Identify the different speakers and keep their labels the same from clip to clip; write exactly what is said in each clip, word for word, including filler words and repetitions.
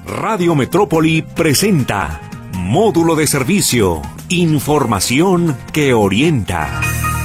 Speaker 1: Radio Metrópoli presenta Módulo de Servicio, información que orienta.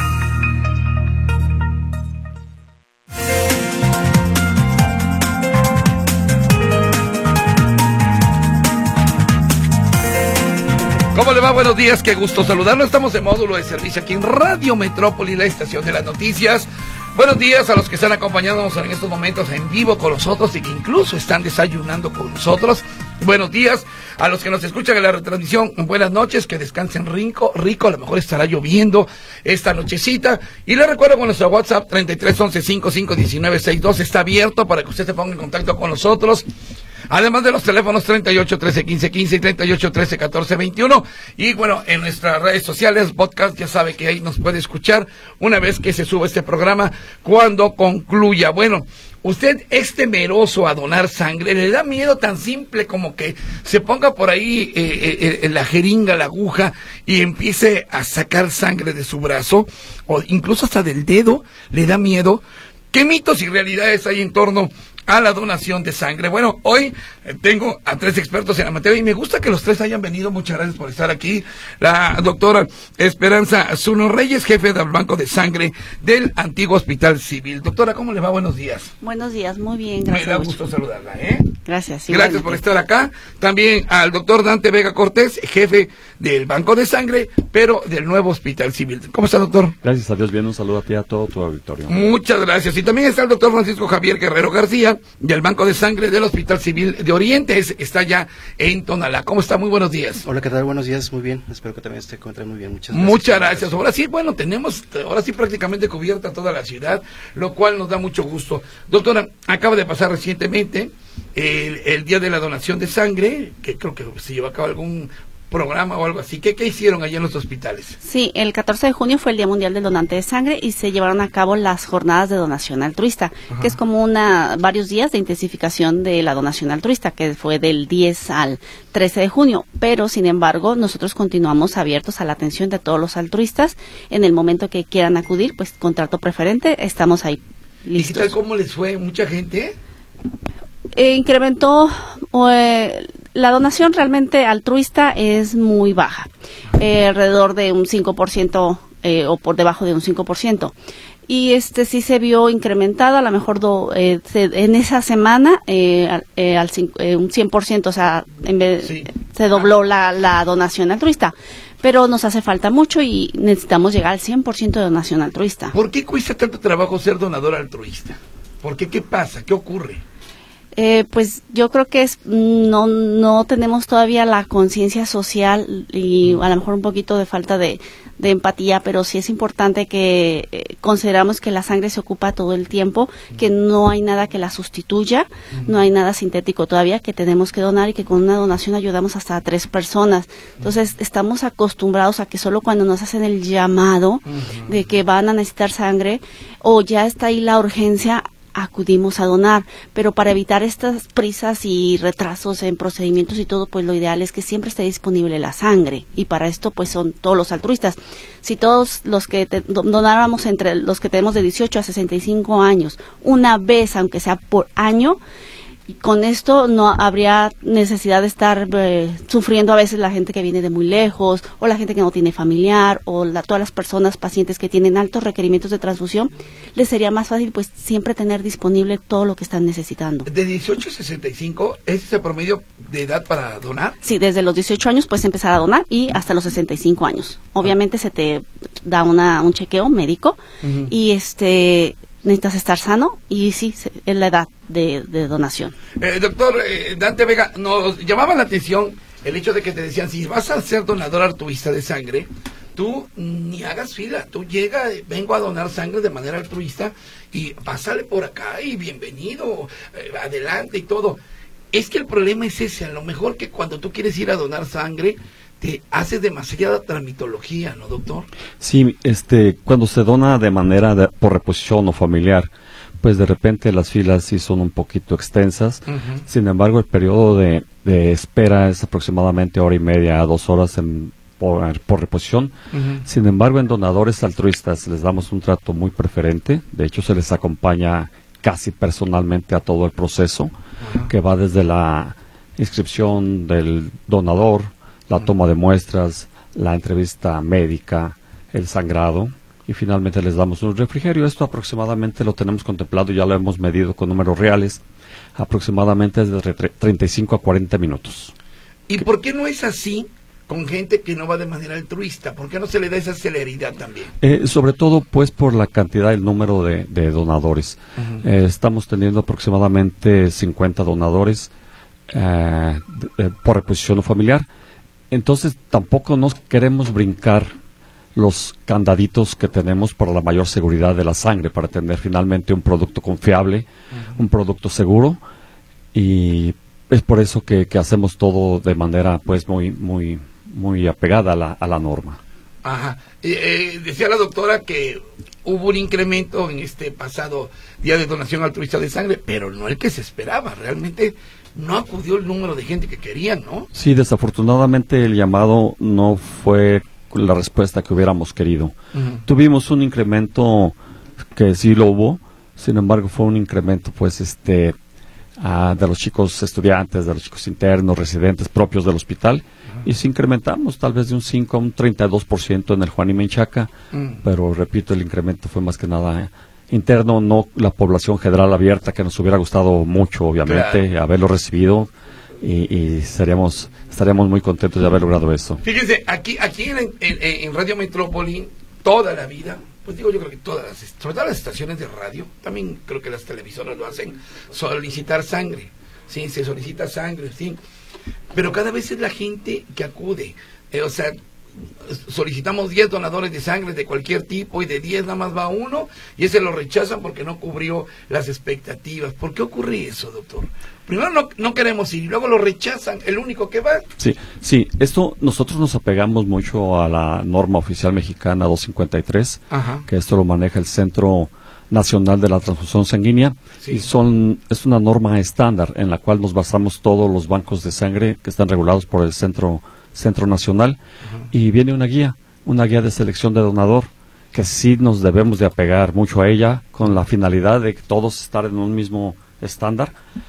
Speaker 2: ¿Cómo le va? Buenos días, qué gusto saludarlo. Estamos en Módulo de Servicio aquí en Radio Metrópoli, la estación de las noticias. Buenos días a los que están acompañándonos en estos momentos en vivo con nosotros y que incluso están desayunando con nosotros. Buenos días a los que nos escuchan en la retransmisión. Buenas noches, que descansen rico, rico. A lo mejor estará lloviendo esta nochecita. Y les recuerdo con nuestro WhatsApp treinta y tres once cincuenta y cinco diecinueve sesenta y dos está abierto para que usted se ponga en contacto con nosotros. Además de los teléfonos treinta y ocho trece quince quince y treinta y ocho trece catorce veintiuno. Y bueno, en nuestras redes sociales, podcast, ya sabe que ahí nos puede escuchar una vez que se suba este programa, cuando concluya. Bueno, usted es temeroso a donar sangre, le da miedo tan simple como que se ponga por ahí eh, eh, la jeringa, la aguja y empiece a sacar sangre de su brazo, o incluso hasta del dedo, le da miedo. ¿Qué mitos y realidades hay en torno a la donación de sangre? Bueno, hoy eh, tengo a tres expertos en la materia y me gusta que los tres hayan venido. Muchas gracias por estar aquí. La doctora Esperanza Zuno Reyes, jefe del Banco de Sangre del antiguo Hospital Civil. Doctora, ¿cómo le va? Buenos días.
Speaker 3: Buenos días, muy bien, gracias.
Speaker 2: Me da gusto saludarla, ¿eh?
Speaker 3: Gracias.
Speaker 2: Gracias igualmente por estar acá. También al doctor Dante Vega Cortés, jefe del Banco de Sangre, pero del nuevo Hospital Civil. ¿Cómo está, doctor?
Speaker 4: Gracias a Dios, bien, un saludo a ti y a todo tu auditorio.
Speaker 2: Muchas gracias. Y también está el doctor Francisco Javier Guerrero García, del Banco de Sangre del Hospital Civil de Oriente. Es, está ya en Tonalá. ¿Cómo está? Muy buenos días.
Speaker 5: Hola, ¿qué tal? Buenos días, muy bien. Espero que también esté encuentre muy bien. Muchas gracias.
Speaker 2: Muchas gracias. Ahora sí, bueno, tenemos, ahora sí prácticamente cubierta toda la ciudad, lo cual nos da mucho gusto. Doctora, acaba de pasar recientemente el, el Día de la Donación de Sangre, que creo que se llevó a cabo algún programa o algo así. ¿Qué, qué hicieron allá en los hospitales?
Speaker 3: Sí, el catorce de junio fue el Día Mundial del Donante de Sangre y se llevaron a cabo las jornadas de donación altruista, Ajá. que es como una varios días de intensificación de la donación altruista, que fue del diez al trece de junio, pero sin embargo nosotros continuamos abiertos a la atención de todos los altruistas. En el momento que quieran acudir, pues con trato preferente, estamos ahí listos.
Speaker 2: ¿Y qué tal cómo les fue? ¿Mucha gente?
Speaker 3: Eh, incrementó eh, la donación realmente altruista es muy baja, eh, alrededor de un cinco por ciento eh, o por debajo de un cinco por ciento. Y este sí se vio incrementado, a lo mejor do, eh, se, en esa semana eh, eh, al eh, un cien por ciento, o sea, en vez, sí. se dobló la, la donación altruista. Pero nos hace falta mucho y necesitamos llegar al cien por ciento de donación altruista.
Speaker 2: ¿Por qué cuesta tanto trabajo ser donador altruista? ¿Por qué? ¿Qué pasa? ¿Qué ocurre?
Speaker 3: Eh, pues yo creo que es no no tenemos todavía la conciencia social y a lo mejor un poquito de falta de, de empatía, pero sí es importante que eh, consideramos que la sangre se ocupa todo el tiempo, que no hay nada que la sustituya, no hay nada sintético todavía, que tenemos que donar y que con una donación ayudamos hasta a tres personas. Entonces estamos acostumbrados a que solo cuando nos hacen el llamado de que van a necesitar sangre o ya está ahí la urgencia, acudimos a donar, pero para evitar estas prisas y retrasos en procedimientos y todo, pues lo ideal es que siempre esté disponible la sangre, y para esto pues son todos los altruistas. Si todos los que te, donáramos entre los que tenemos de dieciocho a sesenta y cinco años, una vez, aunque sea por año, con esto no habría necesidad de estar eh, sufriendo a veces la gente que viene de muy lejos, o la gente que no tiene familiar, o la, todas las personas, pacientes que tienen altos requerimientos de transfusión. Les sería más fácil pues siempre tener disponible todo lo que están necesitando.
Speaker 2: ¿De dieciocho a sesenta y cinco es ese promedio de edad para donar?
Speaker 3: Sí, desde los dieciocho años puedes empezar a donar y hasta los sesenta y cinco años. Obviamente ah. se te da una un chequeo médico uh-huh. y este... necesitas estar sano y sí, es la edad de, de donación.
Speaker 2: Eh, doctor eh, Dante Vega, nos llamaba la atención el hecho de que te decían, si vas a ser donador altruista de sangre, tú ni hagas fila, tú llega, vengo a donar sangre de manera altruista y pásale por acá y bienvenido, eh, adelante y todo. Es que el problema es ese, a lo mejor que cuando tú quieres ir a donar sangre, te hace demasiada tramitología, ¿no, doctor?
Speaker 4: Sí, este, cuando se dona de manera de, por reposición o familiar, pues de repente las filas sí son un poquito extensas. Uh-huh. Sin embargo, el periodo de, de espera es aproximadamente hora y media a dos horas en, por, por reposición. Uh-huh. Sin embargo, en donadores altruistas les damos un trato muy preferente. De hecho, se les acompaña casi personalmente a todo el proceso, uh-huh. que va desde la inscripción del donador, la toma de muestras, la entrevista médica, el sangrado y finalmente les damos un refrigerio. Esto aproximadamente lo tenemos contemplado, ya lo hemos medido con números reales, aproximadamente es de treinta y cinco a cuarenta minutos.
Speaker 2: ¿Y por qué no es así con gente que no va de manera altruista? ¿Por qué no se le da esa celeridad también? Eh,
Speaker 4: sobre todo pues por la cantidad y el número de, de donadores. Uh-huh. eh, estamos teniendo aproximadamente cincuenta donadores eh, de, de, por reposición familiar. Entonces tampoco nos queremos brincar los candaditos que tenemos para la mayor seguridad de la sangre, para tener finalmente un producto confiable, uh-huh. un producto seguro, y es por eso que, que hacemos todo de manera pues muy muy muy apegada a la, a la norma.
Speaker 2: Ajá. Eh, eh, decía la doctora que hubo un incremento en este pasado día de donación altruista de sangre, pero no el que se esperaba. Realmente no acudió el número de gente que querían, ¿no?
Speaker 4: Sí, desafortunadamente el llamado no fue la respuesta que hubiéramos querido. Uh-huh. Tuvimos un incremento que sí lo hubo, sin embargo fue un incremento pues este uh, de los chicos estudiantes, de los chicos internos, residentes propios del hospital, uh-huh. y sí incrementamos tal vez de un cinco a un treinta y dos por ciento en el Juan y Menchaca, uh-huh. pero repito, el incremento fue más que nada interno, no la población general abierta, que nos hubiera gustado mucho obviamente, claro, haberlo recibido. Y, y seríamos, estaríamos muy contentos de haber logrado eso.
Speaker 2: Fíjense, aquí aquí en, en, en Radio Metrópoli, toda la vida, pues digo yo creo que todas las, sobre todo las estaciones de radio, también creo que las televisoras lo hacen, solicitar sangre, sí, se solicita sangre, sí, pero cada vez es la gente que acude, eh, o sea, solicitamos diez donadores de sangre de cualquier tipo y de diez nada más va uno y ese lo rechazan porque no cubrió las expectativas. ¿Por qué ocurre eso, doctor? Primero no, no queremos ir y luego lo rechazan, el único que va.
Speaker 4: Sí, sí, esto nosotros nos apegamos mucho a la norma oficial mexicana doscientos cincuenta y tres, ajá, que esto lo maneja el Centro Nacional de la Transfusión Sanguínea, sí, y son es una norma estándar en la cual nos basamos todos los bancos de sangre que están regulados por el Centro Centro Nacional, uh-huh, y viene una guía, una guía de selección de donador, que sí nos debemos de apegar mucho a ella, con la finalidad de todos estar en un mismo estándar.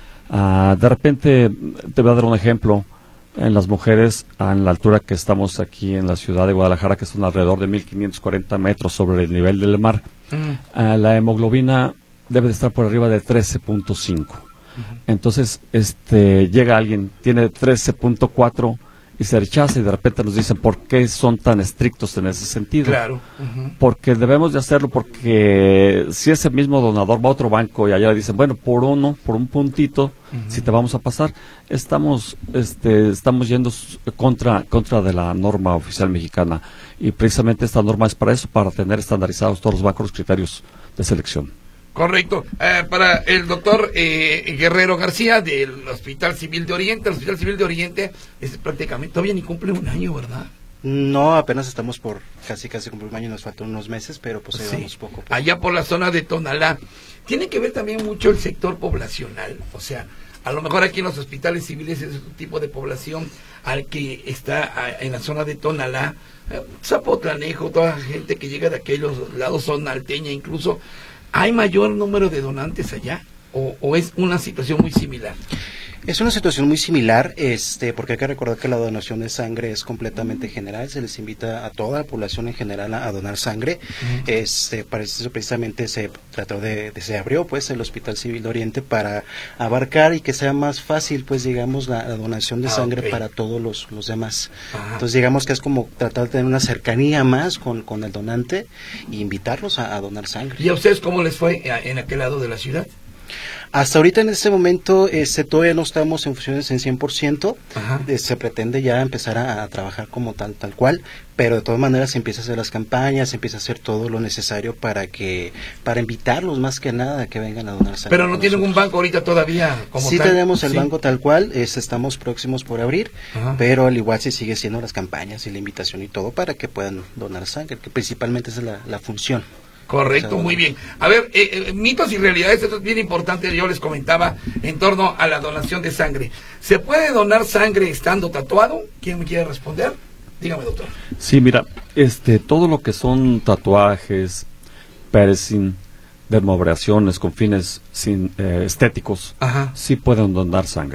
Speaker 4: Uh, de repente, te voy a dar un ejemplo, en las mujeres, en la altura que estamos aquí en la ciudad de Guadalajara, que son alrededor de mil quinientos cuarenta metros sobre el nivel del mar, uh-huh, uh, la hemoglobina debe de estar por arriba de trece punto cinco. Uh-huh. Entonces, este llega alguien, tiene trece punto cuatro, y se rechaza y de repente nos dicen por qué son tan estrictos en ese sentido.
Speaker 2: Claro. Uh-huh.
Speaker 4: Porque debemos de hacerlo porque si ese mismo donador va a otro banco y allá le dicen, bueno, por uno, por un puntito, uh-huh, si te vamos a pasar, estamos este estamos yendo contra contra de la norma oficial mexicana y precisamente esta norma es para eso, para tener estandarizados todos los bancos, los criterios de selección.
Speaker 2: Correcto. Eh, para el doctor eh, Guerrero García del Hospital Civil de Oriente, el Hospital Civil de Oriente es prácticamente, todavía ni cumple un año, ¿verdad?
Speaker 5: No, apenas estamos por casi casi cumplir un año, nos faltan unos meses, pero pues ahí sí, vamos poco, poco.
Speaker 2: Allá por la zona de Tonalá. Tiene que ver también mucho el sector poblacional, o sea, a lo mejor aquí en los hospitales civiles es un tipo de población al que está a, en la zona de Tonalá, eh, Zapotlanejo, toda la gente que llega de aquellos lados, zona alteña incluso. ¿Hay mayor número de donantes allá o, o es una situación muy similar?
Speaker 5: Es una situación muy similar, este, porque hay que recordar que la donación de sangre es completamente general, se les invita a toda la población en general a, a donar sangre. Uh-huh. Este, para eso precisamente se trató de, de, se abrió pues el Hospital Civil de Oriente para abarcar y que sea más fácil pues digamos la, la donación de ah, sangre okay, para todos los, los demás. Uh-huh. Entonces digamos que es como tratar de tener una cercanía más con, con el donante e invitarlos a, a donar sangre.
Speaker 2: ¿Y a ustedes cómo les fue en aquel lado de la ciudad?
Speaker 5: Hasta ahorita en este momento este, todavía no estamos en funciones en cien por ciento, eh, se pretende ya empezar a, a trabajar como tal tal cual, pero de todas maneras se empieza a hacer las campañas, se empieza a hacer todo lo necesario para que para invitarlos más que nada a que vengan a donar sangre.
Speaker 2: Pero no tienen un banco ahorita todavía como
Speaker 5: sí
Speaker 2: tal.
Speaker 5: Tenemos el
Speaker 2: sí,
Speaker 5: banco tal cual, es, estamos próximos por abrir, ajá, pero al igual se sigue haciendo las campañas y la invitación y todo para que puedan donar sangre, que principalmente esa es la, la función.
Speaker 2: Correcto, muy bien. A ver, eh, eh, mitos y realidades, esto es bien importante, yo les comentaba en torno a la donación de sangre. ¿Se puede donar sangre estando tatuado? ¿Quién me quiere responder? Dígame, doctor.
Speaker 4: Sí, mira, este, todo lo que son tatuajes, piercing, dermoabrasiones con fines sin, eh, estéticos, ajá, sí pueden donar sangre.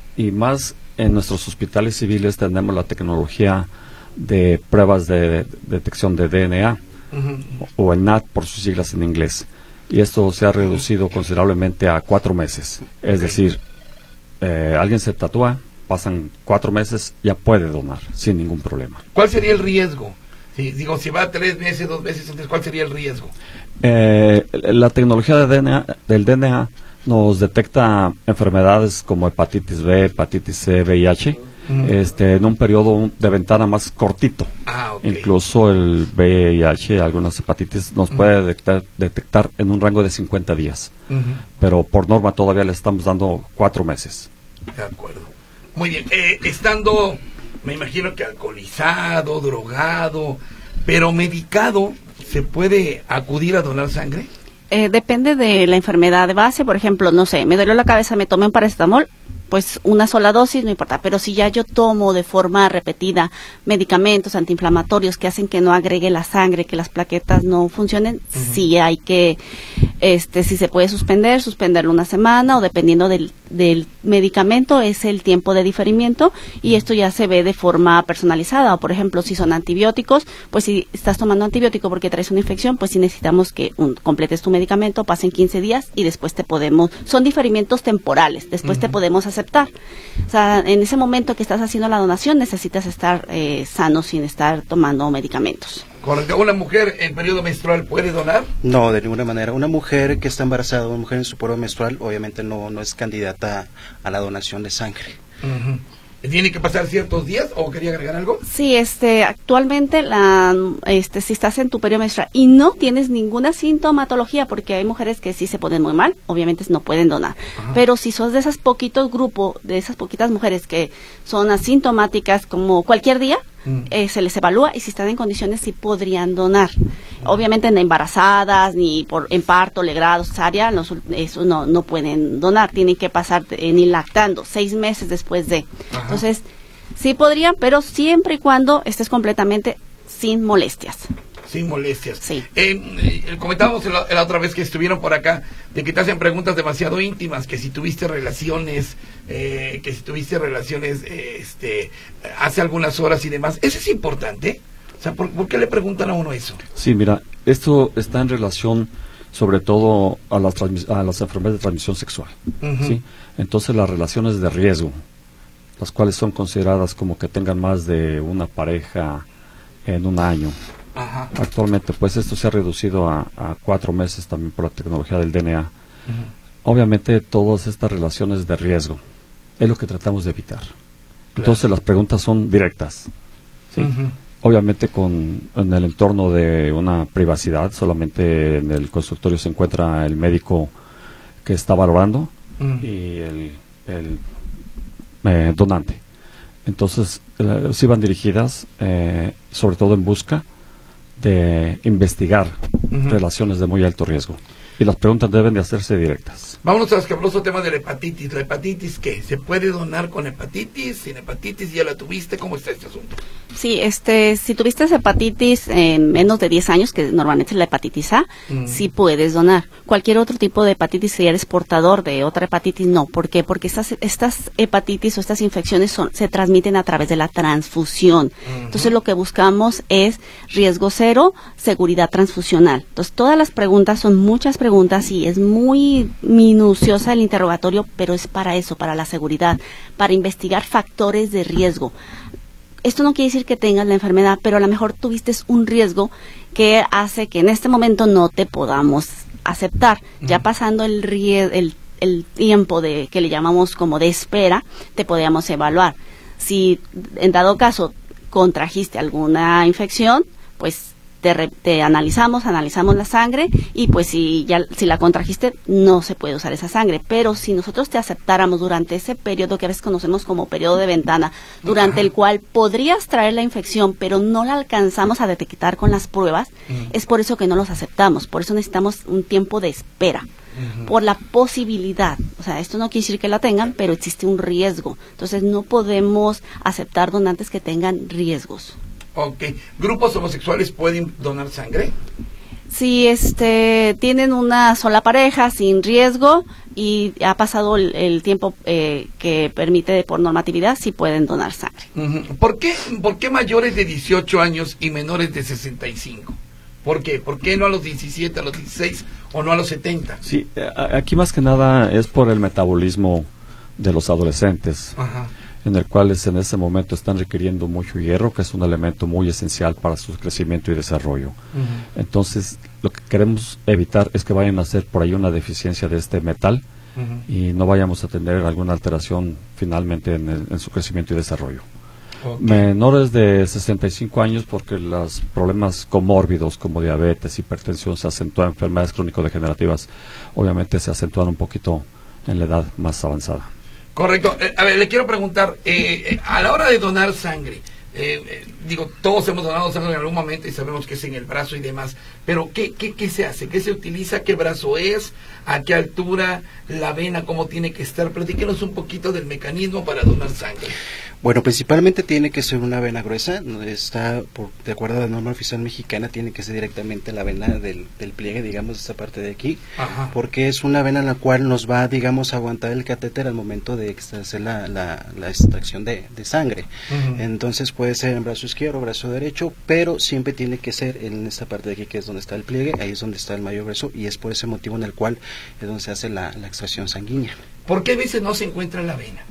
Speaker 4: y más en nuestros hospitales civiles tenemos la tecnología de pruebas de, de detección de D N A, uh-huh. o, o el N A T por sus siglas en inglés, y esto se ha reducido considerablemente a cuatro meses. Es okay. decir, eh, alguien se tatúa, pasan cuatro meses, ya puede donar sin ningún problema.
Speaker 2: ¿Cuál sería el riesgo? Si, digo, si va tres meses, dos meses, entonces, ¿cuál sería el riesgo?
Speaker 4: Eh, la tecnología de D N A, del D N A nos detecta enfermedades como hepatitis B, hepatitis C, V I H, mm. este, en un periodo de ventana más cortito.
Speaker 2: Ah, okay.
Speaker 4: Incluso el V I H, algunas hepatitis, nos mm. puede detectar, detectar en un rango de cincuenta días. Mm-hmm. Pero por norma todavía le estamos dando cuatro meses.
Speaker 2: De acuerdo. Muy bien. Eh, estando, me imagino que alcoholizado, drogado, pero medicado, ¿se puede acudir a donar sangre?
Speaker 3: Eh, depende de la enfermedad de base. Por ejemplo, no sé, me dolió la cabeza, me tomé un paracetamol, pues una sola dosis no importa, pero si ya yo tomo de forma repetida medicamentos antiinflamatorios que hacen que no agregue la sangre, que las plaquetas no funcionen, uh-huh. sí hay que, este, si se puede suspender, suspenderlo una semana, o dependiendo del, del medicamento es el tiempo de diferimiento, y esto ya se ve de forma personalizada. O por ejemplo, si son antibióticos, pues si estás tomando antibiótico porque traes una infección, pues si necesitamos que un, completes tu medicamento, pasen quince días y después te podemos, son diferimientos temporales, después uh-huh. te podemos hacer aceptar. O sea, en ese momento que estás haciendo la donación necesitas estar eh, sano sin estar tomando medicamentos.
Speaker 2: Correcto. ¿Una mujer en periodo menstrual puede donar?
Speaker 5: No, de ninguna manera. Una mujer que está embarazada, una mujer en su periodo menstrual, obviamente no, no es candidata a la donación de sangre.
Speaker 2: Uh-huh. ¿Tiene que pasar ciertos días o quería agregar algo?
Speaker 3: Sí, este, actualmente la, este, si estás en tu periodo menstrual y no tienes ninguna sintomatología, porque hay mujeres que sí se ponen muy mal, obviamente no pueden donar. Ajá. Pero si sos de esos poquitos grupos, de esas poquitas mujeres que son asintomáticas como cualquier día, mm. eh, se les evalúa y si están en condiciones sí podrían donar. Obviamente en embarazadas, ni por en parto, legrado, cesárea, los, eso no, no pueden donar, tienen que pasar eh, ni lactando, seis meses después de. Ajá. Entonces, sí podrían, pero siempre y cuando estés completamente sin molestias.
Speaker 2: Sin molestias.
Speaker 3: Sí.
Speaker 2: Eh, eh, comentábamos la, la otra vez que estuvieron por acá de que te hacen preguntas demasiado íntimas, que si tuviste relaciones, eh, que si tuviste relaciones eh, este, hace algunas horas y demás. ¿Eso es importante? O sea, ¿por, ¿por qué le preguntan a uno eso?
Speaker 4: Sí, mira, esto está en relación sobre todo a las, a las enfermedades de transmisión sexual. Uh-huh. ¿Sí? Entonces las relaciones de riesgo, las cuales son consideradas como que tengan más de una pareja en un año. Ajá. Actualmente, pues esto se ha reducido a, a cuatro meses también por la tecnología del D N A. Uh-huh. Obviamente, todas estas relaciones de riesgo es lo que tratamos de evitar. Claro. Entonces, las preguntas son directas. ¿Sí? Uh-huh. Obviamente, con en el entorno de una privacidad, solamente en el consultorio se encuentra el médico que está valorando uh-huh. y el, el eh, donante. Entonces, eh, sí van dirigidas, eh, sobre todo en busca de investigar uh-huh. relaciones de muy alto riesgo. Y las preguntas deben de hacerse directas.
Speaker 2: Vámonos al escabroso tema de la hepatitis. ¿La hepatitis qué? ¿Se puede donar con hepatitis? ¿Sin hepatitis? ¿Ya la tuviste? ¿Cómo está este asunto?
Speaker 3: Sí, este, si tuviste hepatitis en menos de diez años, que normalmente es la hepatitis A, mm. sí puedes donar. Cualquier otro tipo de hepatitis, si eres portador de otra hepatitis, no. ¿Por qué? Porque estas, estas hepatitis o estas infecciones son, se transmiten a través de la transfusión. Uh-huh. Entonces, lo que buscamos es riesgo cero, seguridad transfusional. Entonces, todas las preguntas son muchas preguntas y es muy minuciosa el interrogatorio, pero es para eso, para la seguridad, para investigar factores de riesgo. Esto no quiere decir que tengas la enfermedad, pero a lo mejor tuviste un riesgo que hace que en este momento no te podamos aceptar. Uh-huh. Ya pasando el, rie- el, el tiempo de que le llamamos como de espera, te podríamos evaluar. Si en dado caso contrajiste alguna infección, pues Te, re, te analizamos, analizamos la sangre y pues si ya si la contrajiste no se puede usar esa sangre, pero si nosotros te aceptáramos durante ese periodo que a veces conocemos como periodo de ventana, durante el cual podrías traer la infección pero no la alcanzamos a detectar con las pruebas, uh-huh. es por eso que no los aceptamos, por eso necesitamos un tiempo de espera. Uh-huh. Por la posibilidad, o sea, esto no quiere decir que la tengan, pero existe un riesgo, entonces no podemos aceptar donantes que tengan riesgos.
Speaker 2: Ok. ¿Grupos homosexuales pueden donar sangre?
Speaker 3: Si este, tienen una sola pareja sin riesgo y ha pasado el, el tiempo eh, que permite por normatividad, sí pueden donar sangre.
Speaker 2: Uh-huh. ¿Por qué, por qué mayores de dieciocho años y menores de sesenta y cinco? ¿Por qué? ¿Por qué no a los diecisiete, a los dieciséis o no a los setenta?
Speaker 4: Sí, aquí más que nada es por el metabolismo de los adolescentes,
Speaker 2: Ajá.
Speaker 4: en el cual en ese momento están requiriendo mucho hierro, que es un elemento muy esencial para su crecimiento y desarrollo. Uh-huh. Entonces, lo que queremos evitar es que vayan a hacer por ahí una deficiencia de este metal, uh-huh, y no vayamos a tener alguna alteración finalmente en, el, en su crecimiento y desarrollo. Okay. Menores de sesenta y cinco años, porque los problemas comórbidos como diabetes, hipertensión se acentúan, enfermedades crónico-degenerativas, obviamente se acentúan un poquito en la edad más avanzada.
Speaker 2: Correcto. Eh, a ver, le quiero preguntar, eh, eh, a la hora de donar sangre, eh, eh, digo, todos hemos donado sangre en algún momento y sabemos que es en el brazo y demás, pero ¿qué, qué, qué se hace? ¿Qué se utiliza? ¿Qué brazo es? ¿A qué altura? ¿La vena cómo tiene que estar? Platíquenos un poquito del mecanismo para donar sangre.
Speaker 5: Bueno, principalmente tiene que ser una vena gruesa, está por, de acuerdo a la norma oficial mexicana, tiene que ser directamente la vena del, del pliegue, digamos, esta parte de aquí. Ajá. Porque es una vena en la cual nos va, digamos, a aguantar el catéter al momento de hacer la, la, la extracción de, de sangre. Uh-huh. Entonces puede ser en brazo izquierdo, brazo derecho, pero siempre tiene que ser en esta parte de aquí, que es donde está el pliegue, ahí es donde está el mayor grueso, y es por ese motivo en el cual es donde se hace la, la extracción sanguínea.
Speaker 2: ¿Por qué a veces no se encuentra en la vena?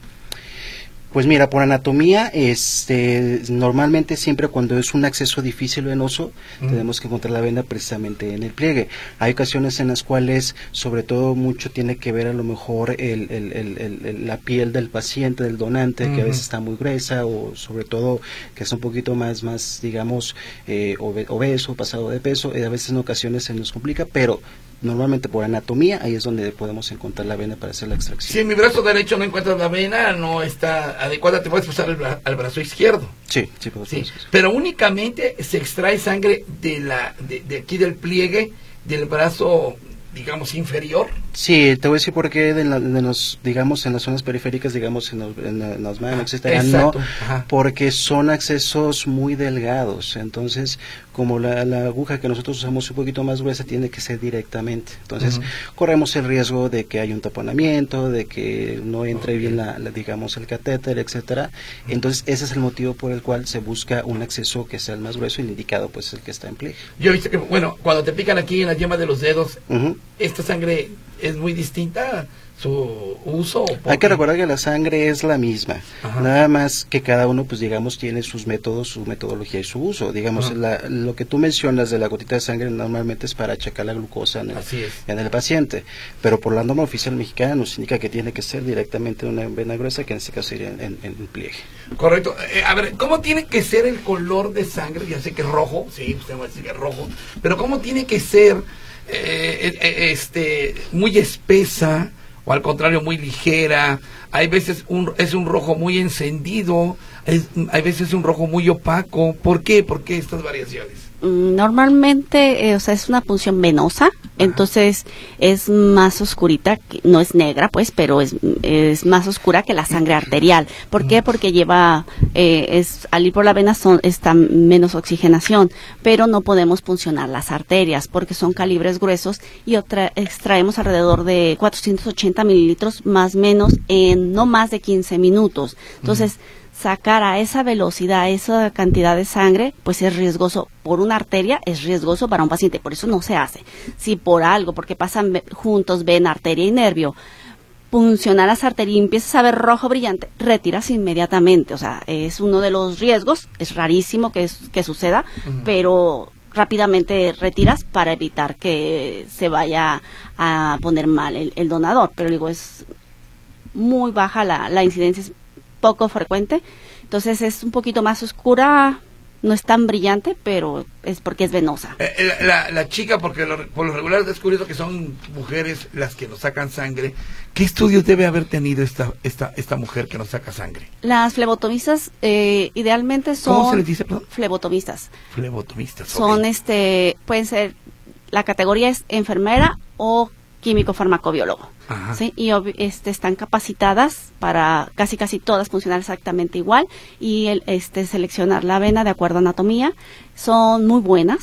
Speaker 5: Pues mira, por anatomía, este, normalmente siempre cuando es un acceso difícil venoso, uh-huh, tenemos que encontrar la vena precisamente en el pliegue. Hay ocasiones en las cuales, sobre todo mucho tiene que ver a lo mejor el, el, el, el, la piel del paciente, del donante, uh-huh, que a veces está muy gruesa, o sobre todo que es un poquito más, más digamos, eh, obeso, pasado de peso, eh, a veces en ocasiones se nos complica, pero normalmente por anatomía, ahí es donde podemos encontrar la vena para hacer la extracción.
Speaker 2: Si en mi brazo derecho no encuentras la vena, no está adecuada, te puedes pasar al, bra al brazo izquierdo.
Speaker 5: Sí, sí, puedo
Speaker 2: sí. Pero únicamente se extrae sangre de la de, de aquí del pliegue del brazo, digamos, inferior.
Speaker 5: Sí, te voy a decir por qué de, la, de los, digamos, en las zonas periféricas, digamos, en los, en la, en las manos, etcétera, no, porque son accesos muy delgados, entonces, como la, la aguja que nosotros usamos un poquito más gruesa, tiene que ser directamente, entonces, uh-huh, corremos el riesgo de que haya un taponamiento, de que no entre okay. bien, la, la, digamos, el catéter, etcétera, uh-huh, entonces, ese es el motivo por el cual se busca un acceso que sea el más grueso y el indicado, pues, el que está en pliegue.
Speaker 2: Yo he visto que, bueno, cuando te pican aquí en la yema de los dedos, uh-huh, esta sangre es muy distinta su uso.
Speaker 5: Hay que recordar que la sangre es la misma, ajá, nada más que cada uno, pues digamos, tiene sus métodos, su metodología y su uso. Digamos, la, lo que tú mencionas de la gotita de sangre normalmente es para checar la glucosa en el, en el paciente, pero por la norma oficial mexicana nos indica que tiene que ser directamente una vena gruesa, que en este caso sería en, en, en el pliegue.
Speaker 2: Correcto. Eh, a ver, ¿cómo tiene que ser el color de sangre? Ya sé que es rojo, sí, usted va a decir que es rojo, pero ¿cómo tiene que ser Eh, eh, este muy espesa o al contrario muy ligera? Hay veces un, es un rojo muy encendido, es, hay veces un rojo muy opaco. ¿Por qué? ¿Por qué estas variaciones?
Speaker 3: Normalmente, eh, o sea, es una punción venosa, ajá, entonces es más oscurita, no es negra, pues, pero es, es más oscura que la sangre arterial. ¿Por qué? Porque lleva, eh, es al ir por la vena son, está menos oxigenación, pero no podemos puncionar las arterias porque son calibres gruesos y otra, extraemos alrededor de cuatrocientos ochenta mililitros más o menos en no más de quince minutos. Entonces, uh-huh, sacar a esa velocidad, esa cantidad de sangre, pues es riesgoso por una arteria, es riesgoso para un paciente, por eso no se hace. Si por algo, porque pasan juntos, ven arteria y nervio, puncionar las arterias y empiezas a ver rojo brillante, retiras inmediatamente, o sea, es uno de los riesgos, es rarísimo que, es, que suceda, uh-huh, pero rápidamente retiras para evitar que se vaya a poner mal el, el donador, pero digo, es muy baja la, la incidencia, es poco frecuente, entonces es un poquito más oscura, no es tan brillante, pero es porque es venosa.
Speaker 2: Eh, la, la, la chica, porque lo, por lo regular he descubierto que son mujeres las que nos sacan sangre. ¿Qué estudios debe haber tenido esta esta esta mujer que nos saca sangre?
Speaker 3: Las flebotomistas eh, idealmente son...
Speaker 2: ¿Cómo se les dice, perdón?
Speaker 3: Flebotomistas.
Speaker 2: Flebotomistas,
Speaker 3: Son,
Speaker 2: okay,
Speaker 3: este, pueden ser, la categoría es enfermera o químico farmacobiólogo, ¿sí? Y este, están capacitadas para casi casi todas funcionar exactamente igual y el, este, seleccionar la vena de acuerdo a anatomía. Son muy buenas,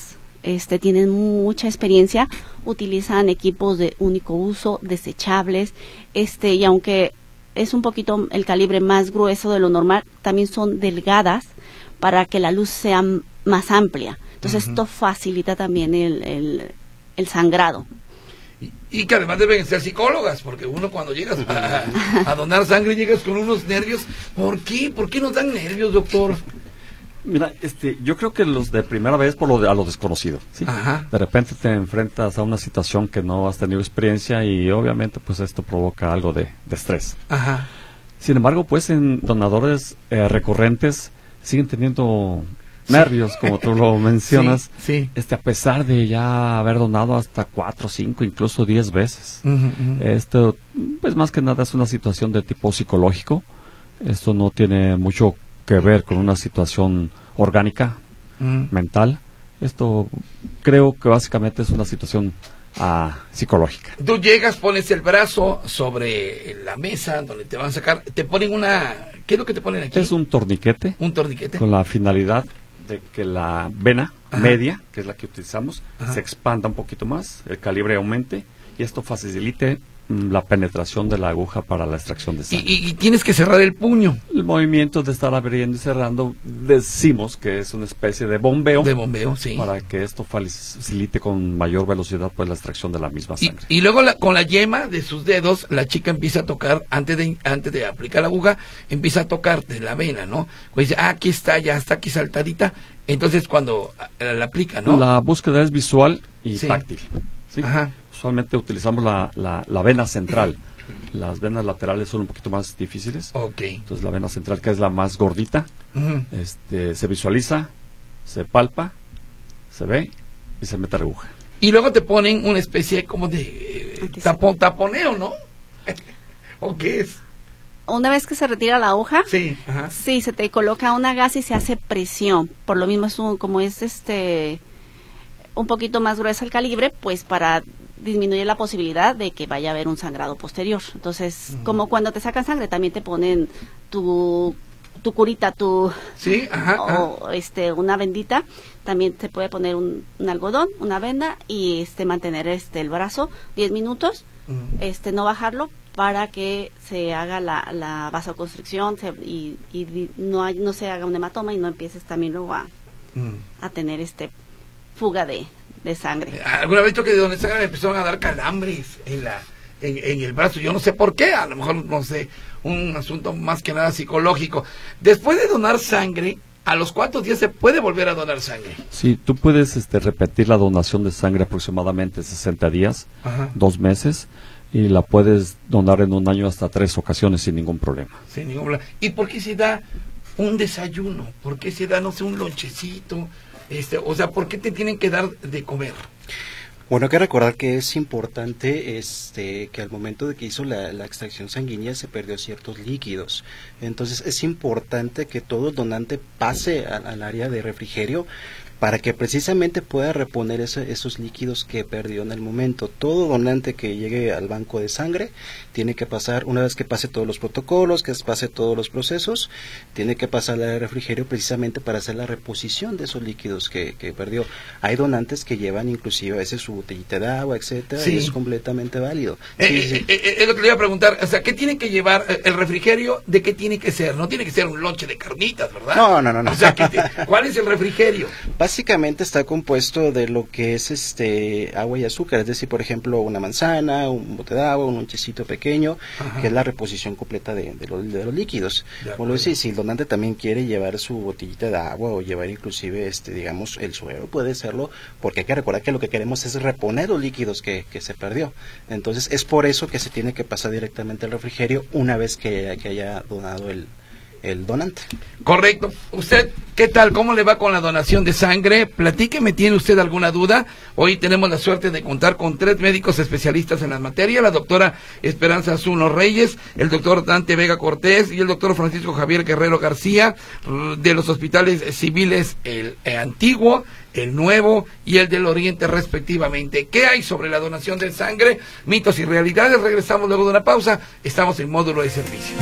Speaker 3: este, tienen mucha experiencia, utilizan equipos de único uso, desechables, este, y aunque es un poquito el calibre más grueso de lo normal, también son delgadas para que la luz sea más amplia. Entonces, uh-huh. esto facilita también el, el, el sangrado.
Speaker 2: Y, y que además deben ser psicólogas, porque uno cuando llegas a, a donar sangre llegas con unos nervios. ¿Por qué? ¿Por qué nos dan nervios, doctor?
Speaker 4: Mira, este, yo creo que los de primera vez por lo de, a lo desconocido, ¿sí?
Speaker 2: Ajá.
Speaker 4: De repente te enfrentas a una situación que no has tenido experiencia y obviamente pues esto provoca algo de, de estrés.
Speaker 2: Ajá.
Speaker 4: Sin embargo, pues en donadores eh, recurrentes siguen teniendo nervios, sí. como tú lo mencionas,
Speaker 2: sí, sí.
Speaker 4: este a pesar de ya haber donado hasta cuatro, cinco, incluso diez veces.
Speaker 2: Uh-huh, uh-huh.
Speaker 4: Esto, pues más que nada es una situación de tipo psicológico. Esto no tiene mucho que ver con una situación orgánica, mm. mental. Esto creo que básicamente es una situación uh, psicológica.
Speaker 2: Tú llegas, pones el brazo sobre la mesa donde te van a sacar, te ponen una... ¿Qué es lo que te ponen aquí?
Speaker 4: Es un torniquete.
Speaker 2: Un torniquete.
Speaker 4: Con la finalidad de que la vena Ajá. media, que es la que utilizamos, Ajá. se expanda un poquito más, el calibre aumente y esto facilite la penetración de la aguja para la extracción de sangre.
Speaker 2: Y, y, y tienes que cerrar el puño.
Speaker 4: El movimiento de estar abriendo y cerrando, decimos que es una especie de bombeo.
Speaker 2: De bombeo, sí.
Speaker 4: Para que esto facilite con mayor velocidad pues la extracción de la misma sangre.
Speaker 2: Y, y luego la, con la yema de sus dedos, la chica empieza a tocar, antes de antes de aplicar la aguja, empieza a tocar de la vena, ¿no? Pues dice, ah, aquí está, ya está aquí saltadita. Entonces cuando la, la aplica, ¿no?
Speaker 4: La búsqueda es visual y
Speaker 2: sí.
Speaker 4: táctil. ¿Sí?
Speaker 2: Ajá.
Speaker 4: Usualmente utilizamos la, la, la vena central. Las venas laterales son un poquito más difíciles.
Speaker 2: Okay.
Speaker 4: Entonces la vena central, que es la más gordita, uh-huh. este, se visualiza, se palpa, se ve y se mete a la aguja.
Speaker 2: Y luego te ponen una especie como de eh, tapon, taponeo, ¿no? ¿O qué es?
Speaker 3: Una vez que se retira la hoja,
Speaker 2: sí, ajá.
Speaker 3: sí, se te coloca una gasa y se hace presión. Por lo mismo es un, como es este un poquito más gruesa el calibre, pues para disminuir la posibilidad de que vaya a haber un sangrado posterior. Entonces, uh-huh. como cuando te sacan sangre, también te ponen tu tu curita, tu
Speaker 2: sí, ajá,
Speaker 3: o
Speaker 2: ajá.
Speaker 3: este una vendita, también te puede poner un, un algodón, una venda y este mantener este el brazo diez minutos, uh-huh. este no bajarlo para que se haga la, la vasoconstricción se, y, y no hay, no se haga un hematoma y no empieces también luego a, uh-huh. a tener este fuga de, de sangre.
Speaker 2: Alguna vez visto que de donde sangre me empezaron a dar calambres en la en, en el brazo, yo no sé por qué, a lo mejor no sé, un asunto más que nada psicológico. Después de donar sangre, ¿a los cuántos días se puede volver a donar sangre?
Speaker 4: Sí, tú puedes este, repetir la donación de sangre aproximadamente sesenta días, Ajá. dos meses, y la puedes donar en un año hasta tres ocasiones sin ningún problema.
Speaker 2: Sin ningún problema. ¿Y por qué se da un desayuno? ¿Por qué se da, no sé, un lonchecito? Este, o sea, ¿por qué te tienen que dar de comer?
Speaker 5: Bueno, hay que recordar que es importante este, que al momento de que hizo la, la extracción sanguínea se perdió ciertos líquidos. Entonces es importante que todo donante pase a, al área de refrigerio para que precisamente pueda reponer ese, esos líquidos que perdió en el momento. Todo donante que llegue al banco de sangre tiene que pasar, una vez que pase todos los protocolos, que pase todos los procesos, tiene que pasar al refrigerio precisamente para hacer la reposición de esos líquidos que, que perdió. Hay donantes que llevan inclusive a veces su botellita de agua, etcétera,
Speaker 2: sí.
Speaker 5: y es completamente válido.
Speaker 2: Eh,
Speaker 5: sí,
Speaker 2: eh,
Speaker 5: sí.
Speaker 2: Eh, es lo que le iba a preguntar, o sea, ¿qué tiene que llevar el refrigerio? ¿De qué tiene que ser? No tiene que ser un lonche de carnitas, ¿verdad?
Speaker 5: No, no, no. no.
Speaker 2: O sea, ¿qué, ¿cuál es el refrigerio?
Speaker 5: Básicamente está compuesto de lo que es este agua y azúcar, es decir, por ejemplo, una manzana, un bote de agua, un lonchecito pequeño, Ajá. que es la reposición completa de, de, los, de los líquidos. Como lo decía, si el donante también quiere llevar su botellita de agua o llevar inclusive, este, digamos, el suero, puede serlo, porque hay que recordar que lo que queremos es reponer los líquidos que, que se perdió. Entonces, es por eso que se tiene que pasar directamente al refrigerio una vez que, que haya donado el el donante.
Speaker 2: Correcto. ¿Usted qué tal? ¿Cómo le va con la donación de sangre? Platíqueme, ¿tiene usted alguna duda? Hoy tenemos la suerte de contar con tres médicos especialistas en la materia, la doctora Esperanza Zuno Reyes, el doctor Dante Vega Cortés y el doctor Francisco Javier Guerrero García, de los hospitales civiles el, el antiguo, el nuevo y el del oriente respectivamente. ¿Qué hay sobre la donación de sangre? Mitos y realidades. Regresamos luego de una pausa. Estamos en módulo de servicio.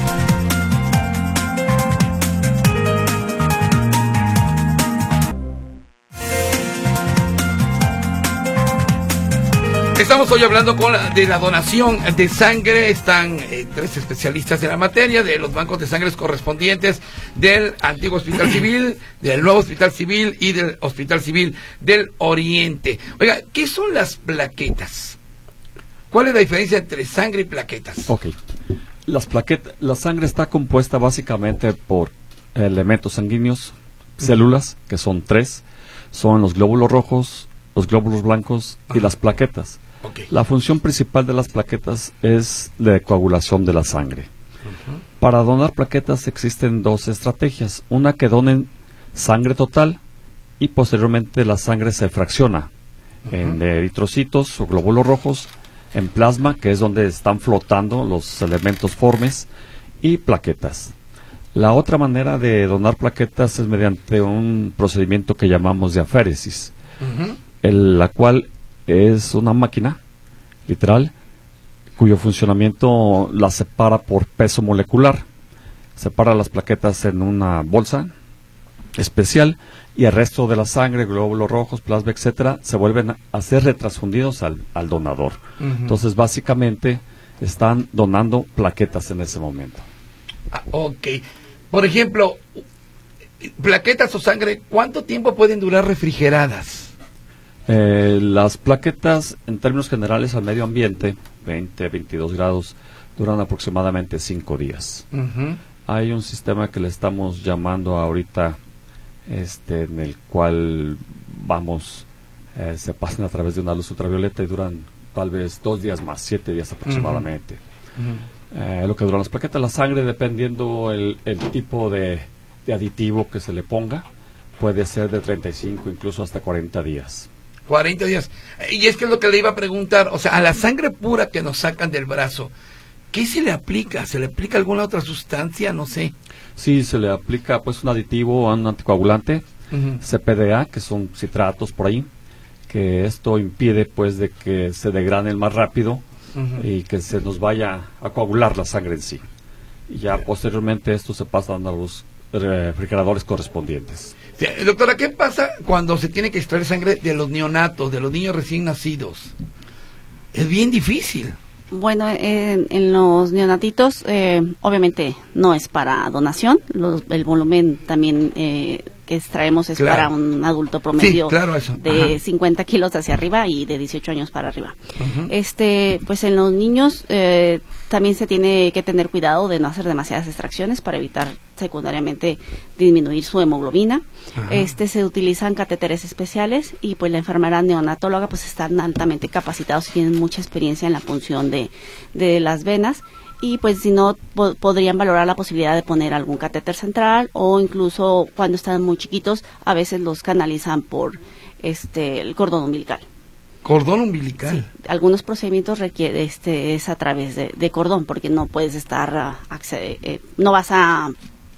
Speaker 2: Estamos hoy hablando con la, de la donación de sangre. Están eh, tres especialistas en la materia, de los bancos de sangre correspondientes del antiguo Hospital Civil, del nuevo Hospital Civil y del Hospital Civil del Oriente. Oiga, ¿qué son las plaquetas? ¿Cuál es la diferencia entre sangre y plaquetas?
Speaker 4: Ok. Las plaquetas, la sangre está compuesta básicamente por elementos sanguíneos, células, que son tres, son los glóbulos rojos, los glóbulos blancos y Ajá. las plaquetas. Okay. La función principal de las plaquetas es la coagulación de la sangre. Uh-huh. Para donar plaquetas existen dos estrategias, una que donen sangre total y posteriormente la sangre se fracciona uh-huh. en eritrocitos o glóbulos rojos, en plasma, que es donde están flotando los elementos formes, y plaquetas. La otra manera de donar plaquetas es mediante un procedimiento que llamamos de aféresis, uh-huh. el, la cual es una máquina, literal, cuyo funcionamiento la separa por peso molecular. Separa las plaquetas en una bolsa especial y el resto de la sangre, glóbulos rojos, plasma, etcétera, se vuelven a ser retransfundidos al, al donador. Uh-huh. Entonces, básicamente, están donando plaquetas en ese momento.
Speaker 2: Ah, ok. Por ejemplo, plaquetas o sangre, ¿cuánto tiempo pueden durar refrigeradas?
Speaker 4: Eh, las plaquetas, en términos generales, al medio ambiente, veinte, veintidós grados, duran aproximadamente cinco días. Uh-huh. Hay un sistema que le estamos llamando ahorita, este, en el cual, vamos, eh, se pasan a través de una luz ultravioleta y duran tal vez dos días más, siete días aproximadamente. Uh-huh. Uh-huh. Eh, lo que duran las plaquetas, la sangre, dependiendo el, el tipo de, de aditivo que se le ponga, puede ser de treinta y cinco, incluso hasta cuarenta días.
Speaker 2: cuarenta días. Y es que es lo que le iba a preguntar, o sea, a la sangre pura que nos sacan del brazo, ¿qué se le aplica? ¿Se le aplica alguna otra sustancia? No sé.
Speaker 4: Sí, se le aplica pues un aditivo, un anticoagulante, uh-huh. C P D A, que son citratos por ahí, que esto impide pues de que se degranen más rápido uh-huh. y que se nos vaya a coagular la sangre en sí. Y ya yeah. posteriormente esto se pasa a los refrigeradores correspondientes.
Speaker 2: Sí, doctora, ¿qué pasa cuando se tiene que extraer sangre de los neonatos, de los niños recién nacidos? Es bien difícil.
Speaker 3: Bueno, en, en los neonatitos, eh, obviamente no es para donación, los, el volumen también eh, que extraemos es claro. para un adulto promedio
Speaker 2: sí, claro, eso.
Speaker 3: de Ajá. cincuenta kilos hacia arriba y de dieciocho años para arriba. Uh-huh. Este, pues en los niños eh, también se tiene que tener cuidado de no hacer demasiadas extracciones para evitar secundariamente disminuir su hemoglobina. Ajá. Este se utilizan catéteres especiales y pues la enfermera neonatóloga pues están altamente capacitados y tienen mucha experiencia en la punción de, de las venas. Y pues si no, po- podrían valorar la posibilidad de poner algún catéter central o incluso cuando están muy chiquitos, a veces los canalizan por este el cordón umbilical.
Speaker 2: ¿Cordón umbilical?
Speaker 3: Sí, algunos procedimientos requiere, este es a través de, de cordón porque no puedes estar, uh, accede, eh, no vas a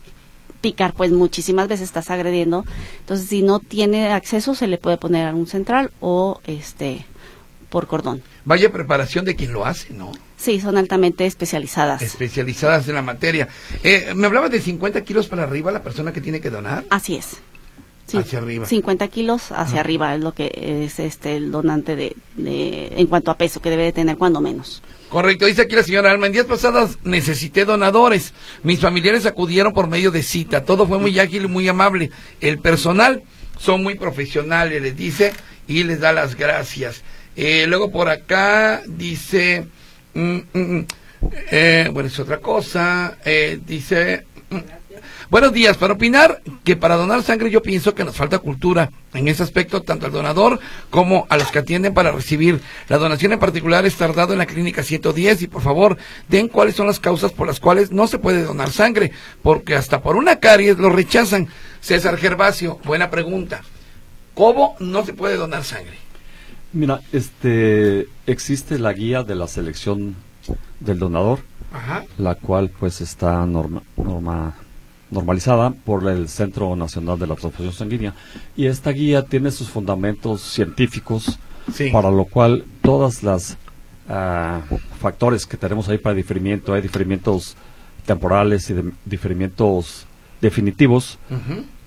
Speaker 3: picar pues muchísimas veces, estás agrediendo. Entonces si no tiene acceso se le puede poner algún central o este por cordón.
Speaker 2: Vaya preparación de quien lo hace, ¿no?
Speaker 3: Sí, son altamente especializadas.
Speaker 2: Especializadas en la materia. Eh, ¿Me hablabas de cincuenta kilos para arriba la persona que tiene que donar?
Speaker 3: Así es. Sí,
Speaker 2: hacia arriba.
Speaker 3: cincuenta kilos hacia ah. arriba es lo que es este el donante de, de en cuanto a peso que debe de tener cuando menos.
Speaker 2: Correcto, dice aquí la señora Alma, en días pasadas necesité donadores. Mis familiares acudieron por medio de cita. Todo fue muy ágil y muy amable. El personal son muy profesionales, les dice, y les da las gracias. Eh, luego por acá dice, mm, mm, eh, bueno, es otra cosa, eh, dice, mm, buenos días, para opinar que para donar sangre yo pienso que nos falta cultura en ese aspecto, tanto al donador como a los que atienden para recibir. La donación en particular es tardado en la clínica ciento diez y por favor den cuáles son las causas por las cuales no se puede donar sangre, porque hasta por una caries lo rechazan. César Gervasio, buena pregunta, ¿cómo no se puede donar sangre?
Speaker 4: Mira, este, existe la guía de la selección del donador,
Speaker 2: Ajá.
Speaker 4: la cual pues está norma, norma, normalizada por el Centro Nacional de la Transfusión Sanguínea, y esta guía tiene sus fundamentos científicos, sí. para lo cual todas las uh, factores que tenemos ahí para diferimiento, hay diferimientos temporales y de, diferimientos definitivos, uh-huh.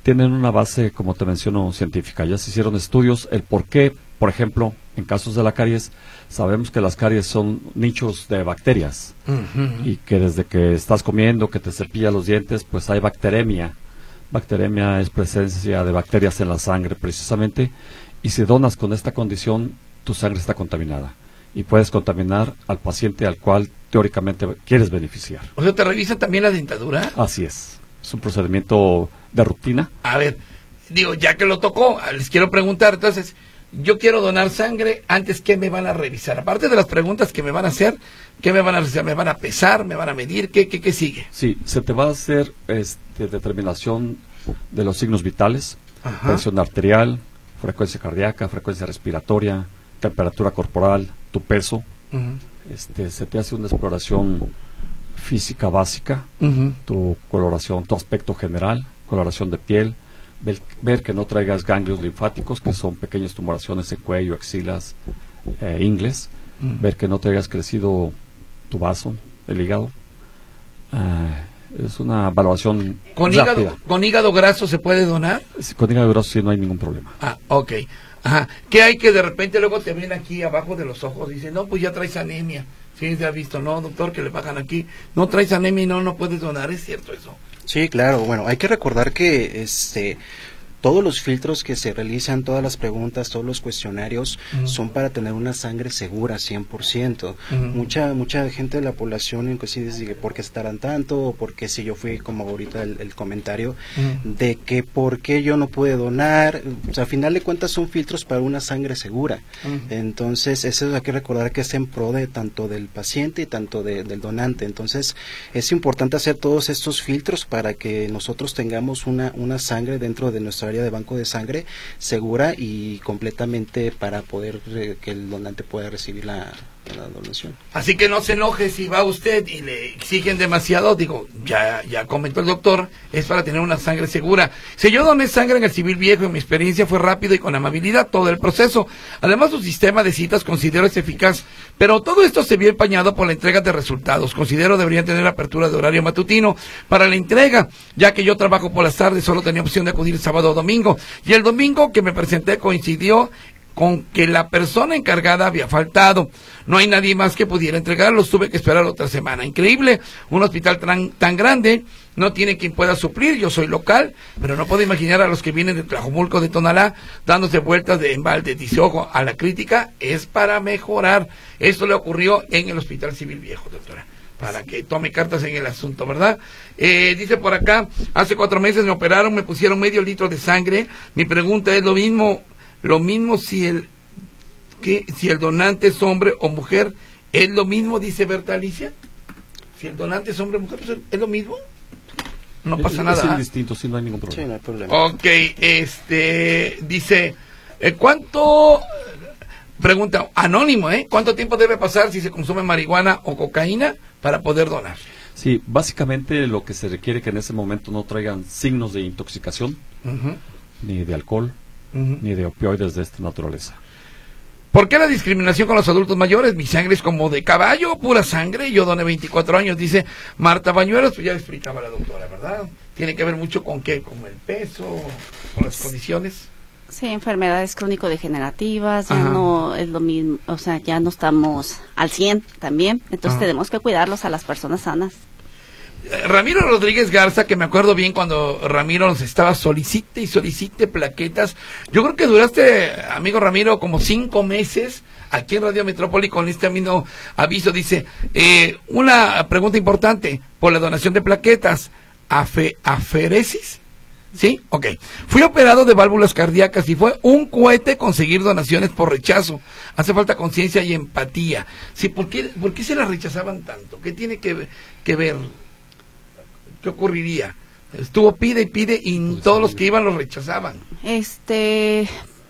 Speaker 4: tienen una base, como te menciono, científica. Ya se hicieron estudios, el por qué, por ejemplo, en casos de la caries, sabemos que las caries son nichos de bacterias, uh-huh. y que desde que estás comiendo, que te cepillas los dientes, pues hay bacteremia. Bacteremia es presencia de bacterias en la sangre, precisamente, y si donas con esta condición, tu sangre está contaminada, y puedes contaminar al paciente al cual teóricamente quieres beneficiar.
Speaker 2: O sea, ¿te revisan también la dentadura?
Speaker 4: Así es, es un procedimiento de rutina.
Speaker 2: A ver, digo, ya que lo tocó, les quiero preguntar, entonces, yo quiero donar sangre, antes, ¿qué me van a revisar? Aparte de las preguntas que me van a hacer, ¿qué me van a revisar? ¿Me van a pesar? ¿Me van a medir? ¿Qué, qué, qué sigue?
Speaker 4: Sí, se te va a hacer este, determinación de los signos vitales, Ajá. presión arterial, frecuencia cardíaca, frecuencia respiratoria, temperatura corporal, tu peso. Uh-huh. Este, se te hace una exploración física básica, uh-huh. tu coloración, tu aspecto general, coloración de piel, ver, ver que no traigas ganglios linfáticos, que son pequeñas tumoraciones en cuello, axilas, eh, ingles, uh-huh. ver que no traigas crecido tu vaso, el hígado. Uh, es una evaluación
Speaker 2: ¿Con
Speaker 4: rápida.
Speaker 2: hígado, ¿Con hígado graso se puede donar?
Speaker 4: Sí, con hígado graso sí no hay ningún problema.
Speaker 2: Ah, ok. Ajá. ¿Qué hay que de repente luego te ven aquí abajo de los ojos y dicen, no, pues ya traes anemia? Sí, se ha visto, no, doctor, que le bajan aquí, no traes anemia y no, no puedes donar, ¿es cierto eso?
Speaker 5: Sí, claro, bueno, hay que recordar que este todos los filtros que se realizan, todas las preguntas, todos los cuestionarios uh-huh. son para tener una sangre segura, cien por ciento. Uh-huh. Mucha mucha gente de la población inclusive dice, ¿por qué estarán tanto? O ¿por qué si yo fui, como ahorita el, el comentario, uh-huh. de que por qué yo no pude donar? O sea, a final de cuentas son filtros para una sangre segura. Uh-huh. Entonces, eso hay que recordar que es en pro de tanto del paciente y tanto de, del donante. Entonces, es importante hacer todos estos filtros para que nosotros tengamos una, una sangre dentro de nuestra área de banco de sangre segura y completamente para poder eh, que el donante pueda recibir la, la donación.
Speaker 2: Así que no se enoje si va usted y le exigen demasiado, digo, ya ya comentó el doctor, es para tener una sangre segura. Si yo doné sangre en el Civil Viejo, en mi experiencia fue rápido y con amabilidad todo el proceso. Además, su sistema de citas considero es eficaz, pero todo esto se vio empañado por la entrega de resultados. Considero deberían tener apertura de horario matutino para la entrega, ya que yo trabajo por las tardes, solo tenía opción de acudir el sábado o domingo, y el domingo que me presenté coincidió con que la persona encargada había faltado. No hay nadie más que pudiera entregarlos, tuve que esperar otra semana. Increíble, un hospital tan, tan grande, no tiene quien pueda suplir, yo soy local, pero no puedo imaginar a los que vienen de Tlajomulco, de Tonalá, dándose vueltas de embalde. Dice, ojo, a la crítica es para mejorar. Esto le ocurrió en el Hospital Civil Viejo, doctora, para que tome cartas en el asunto, ¿verdad? Eh, dice por acá, hace cuatro meses me operaron, me pusieron medio litro de sangre. Mi pregunta es lo mismo, lo mismo si el que si el donante es hombre o mujer, ¿es lo mismo? Dice Berta Alicia. Si el donante es hombre o mujer, pues ¿es lo mismo? No pasa
Speaker 4: es,
Speaker 2: nada.
Speaker 4: Es indistinto, sí, no hay ningún problema.
Speaker 5: Sí, no hay problema.
Speaker 2: Ok, este, dice, eh, ¿cuánto, pregunta, anónimo, ¿eh? ¿Cuánto tiempo debe pasar si se consume marihuana o cocaína para poder donar?
Speaker 4: Sí, básicamente lo que se requiere que en ese momento no traigan signos de intoxicación, uh-huh. ni de alcohol, uh-huh. ni de opioides de esta naturaleza.
Speaker 2: ¿Por qué la discriminación con los adultos mayores? Mi sangre es como de caballo, pura sangre. Yo doné veinticuatro años, dice Marta Bañuelos. Pues ya explicaba la doctora, ¿verdad? Tiene que ver mucho con qué, con el peso, con las condiciones.
Speaker 3: Sí, enfermedades crónico-degenerativas, ya Ajá. no es lo mismo, o sea, ya no estamos al cien también. Entonces Ajá. tenemos que cuidarlos a las personas sanas.
Speaker 2: Ramiro Rodríguez Garza, que me acuerdo bien cuando Ramiro nos estaba solicite y solicite plaquetas. Yo creo que duraste, amigo Ramiro, como cinco meses aquí en Radio Metrópoli con este mismo aviso. Dice, eh, una pregunta importante por la donación de plaquetas. Afe, ¿Aferesis? ¿Sí? Ok. Fui operado de válvulas cardíacas y fue un cohete conseguir donaciones por rechazo. Hace falta conciencia y empatía. Sí, ¿por qué, ¿por qué se las rechazaban tanto? ¿Qué tiene que, que ver? ¿Qué ocurriría? Estuvo pide y pide y pues todos sí. los que iban los rechazaban.
Speaker 3: Este,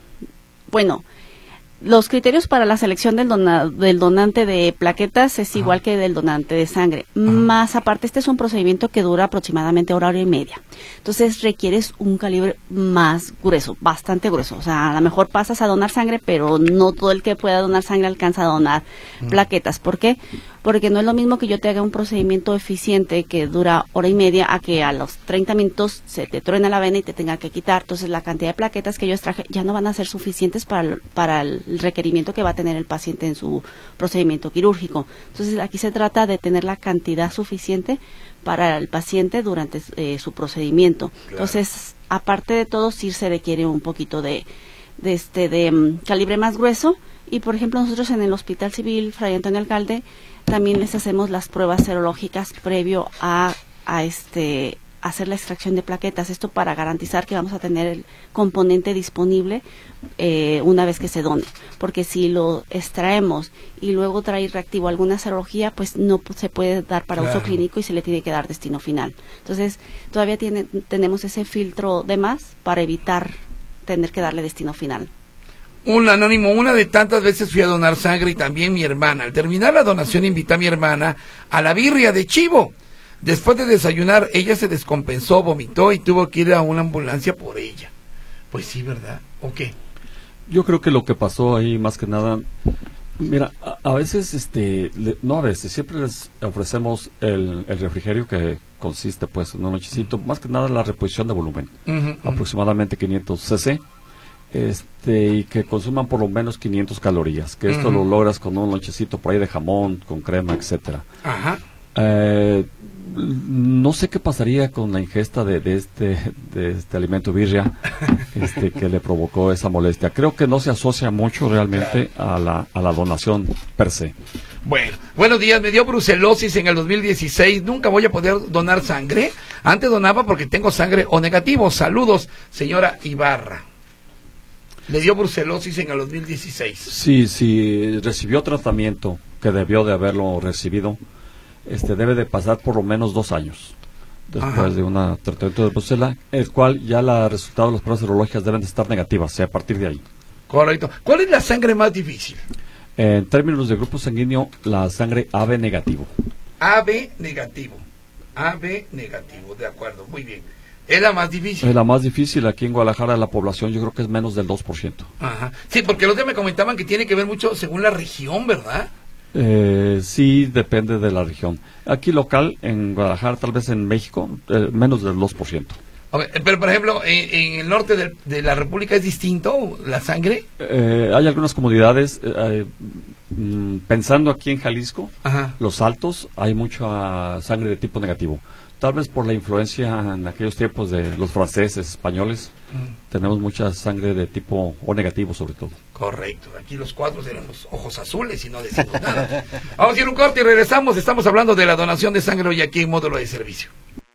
Speaker 3: bueno, los criterios para la selección del, dona, del donante de plaquetas es Ajá. igual que del donante de sangre. Ajá. Más aparte, este es un procedimiento que dura aproximadamente hora, hora y media. Entonces requieres un calibre más grueso, bastante grueso. O sea, a lo mejor pasas a donar sangre, pero no todo el que pueda donar sangre alcanza a donar mm. plaquetas. ¿Por qué? Porque no es lo mismo que yo te haga un procedimiento eficiente que dura hora y media a que a los treinta minutos se te truena la vena y te tenga que quitar. Entonces la cantidad de plaquetas que yo extraje ya no van a ser suficientes para el, para el requerimiento que va a tener el paciente en su procedimiento quirúrgico. Entonces aquí se trata de tener la cantidad suficiente para el paciente durante eh, su procedimiento. Claro. Entonces, aparte de todo, sí se requiere un poquito de, de este de um, calibre más grueso. Y por ejemplo, nosotros en el Hospital Civil Fray Antonio Alcalde también les hacemos las pruebas serológicas previo a, a este hacer la extracción de plaquetas. Esto para garantizar que vamos a tener el componente disponible eh, una vez que se done. Porque si lo extraemos y luego trae reactivo alguna serología, pues no se puede dar para claro. uso clínico y se le tiene que dar destino final. Entonces, todavía tiene, tenemos ese filtro de más para evitar tener que darle destino final.
Speaker 2: Un anónimo, una de tantas veces fui a donar sangre y también mi hermana. Al terminar la donación invité a mi hermana a la birria de chivo. Después de desayunar, ella se descompensó, vomitó y tuvo que ir a una ambulancia por ella. Pues sí, ¿verdad? ¿O qué?
Speaker 4: Yo creo que lo que pasó ahí, más que nada, mira, a, a veces, este, le, no a veces, siempre les ofrecemos el, el refrigerio que consiste, pues, en un lonchecito, más que nada la reposición de volumen, uh-huh, aproximadamente quinientos cc, este, y que consuman por lo menos quinientas calorías, que esto uh-huh. lo logras con un lonchecito por ahí de jamón, con crema, etcétera. Ajá. Eh, no sé qué pasaría con la ingesta de, de este de este alimento birria este que le provocó esa molestia. Creo que no se asocia mucho realmente a la a la donación per se.
Speaker 2: Bueno, buenos días, me dio brucelosis en el dos mil dieciséis, nunca voy a poder donar sangre. Antes donaba porque tengo sangre O negativo. Saludos, señora Ibarra. Le dio brucelosis en el dos mil dieciséis.
Speaker 4: Sí, sí, recibió tratamiento que debió de haberlo recibido. Este debe de pasar por lo menos dos años después Ajá. de un tratamiento de brucela, el cual ya los resultados de las pruebas serológicas deben de estar negativas, o sea, a partir de ahí.
Speaker 2: Correcto. ¿Cuál es la sangre más difícil?
Speaker 4: En términos de grupo sanguíneo, la sangre A B negativo.
Speaker 2: A B negativo. A B negativo, de acuerdo, muy bien. ¿Es la más difícil?
Speaker 4: Es la más difícil. Aquí en Guadalajara la población yo creo que es menos del dos por ciento.
Speaker 2: Ajá. Sí, porque los demás me comentaban que tiene que ver mucho según la región, ¿verdad?
Speaker 4: Eh, sí, depende de la región. Aquí local, en Guadalajara, tal vez en México, eh, menos del dos por ciento.
Speaker 2: Okay, pero por ejemplo, en, en el norte de, de la República es distinto la sangre.
Speaker 4: Eh, hay algunas comunidades, eh, mm, pensando aquí en Jalisco, Ajá. Los Altos, hay mucha sangre de tipo negativo. Tal vez por la influencia en aquellos tiempos de los franceses, españoles, mm. tenemos mucha sangre de tipo O negativo sobre todo.
Speaker 2: Correcto, aquí los cuatro tenemos ojos azules y no decimos nada. Vamos a ir un corte y regresamos, estamos hablando de la donación de sangre hoy aquí en Módulo de Servicio.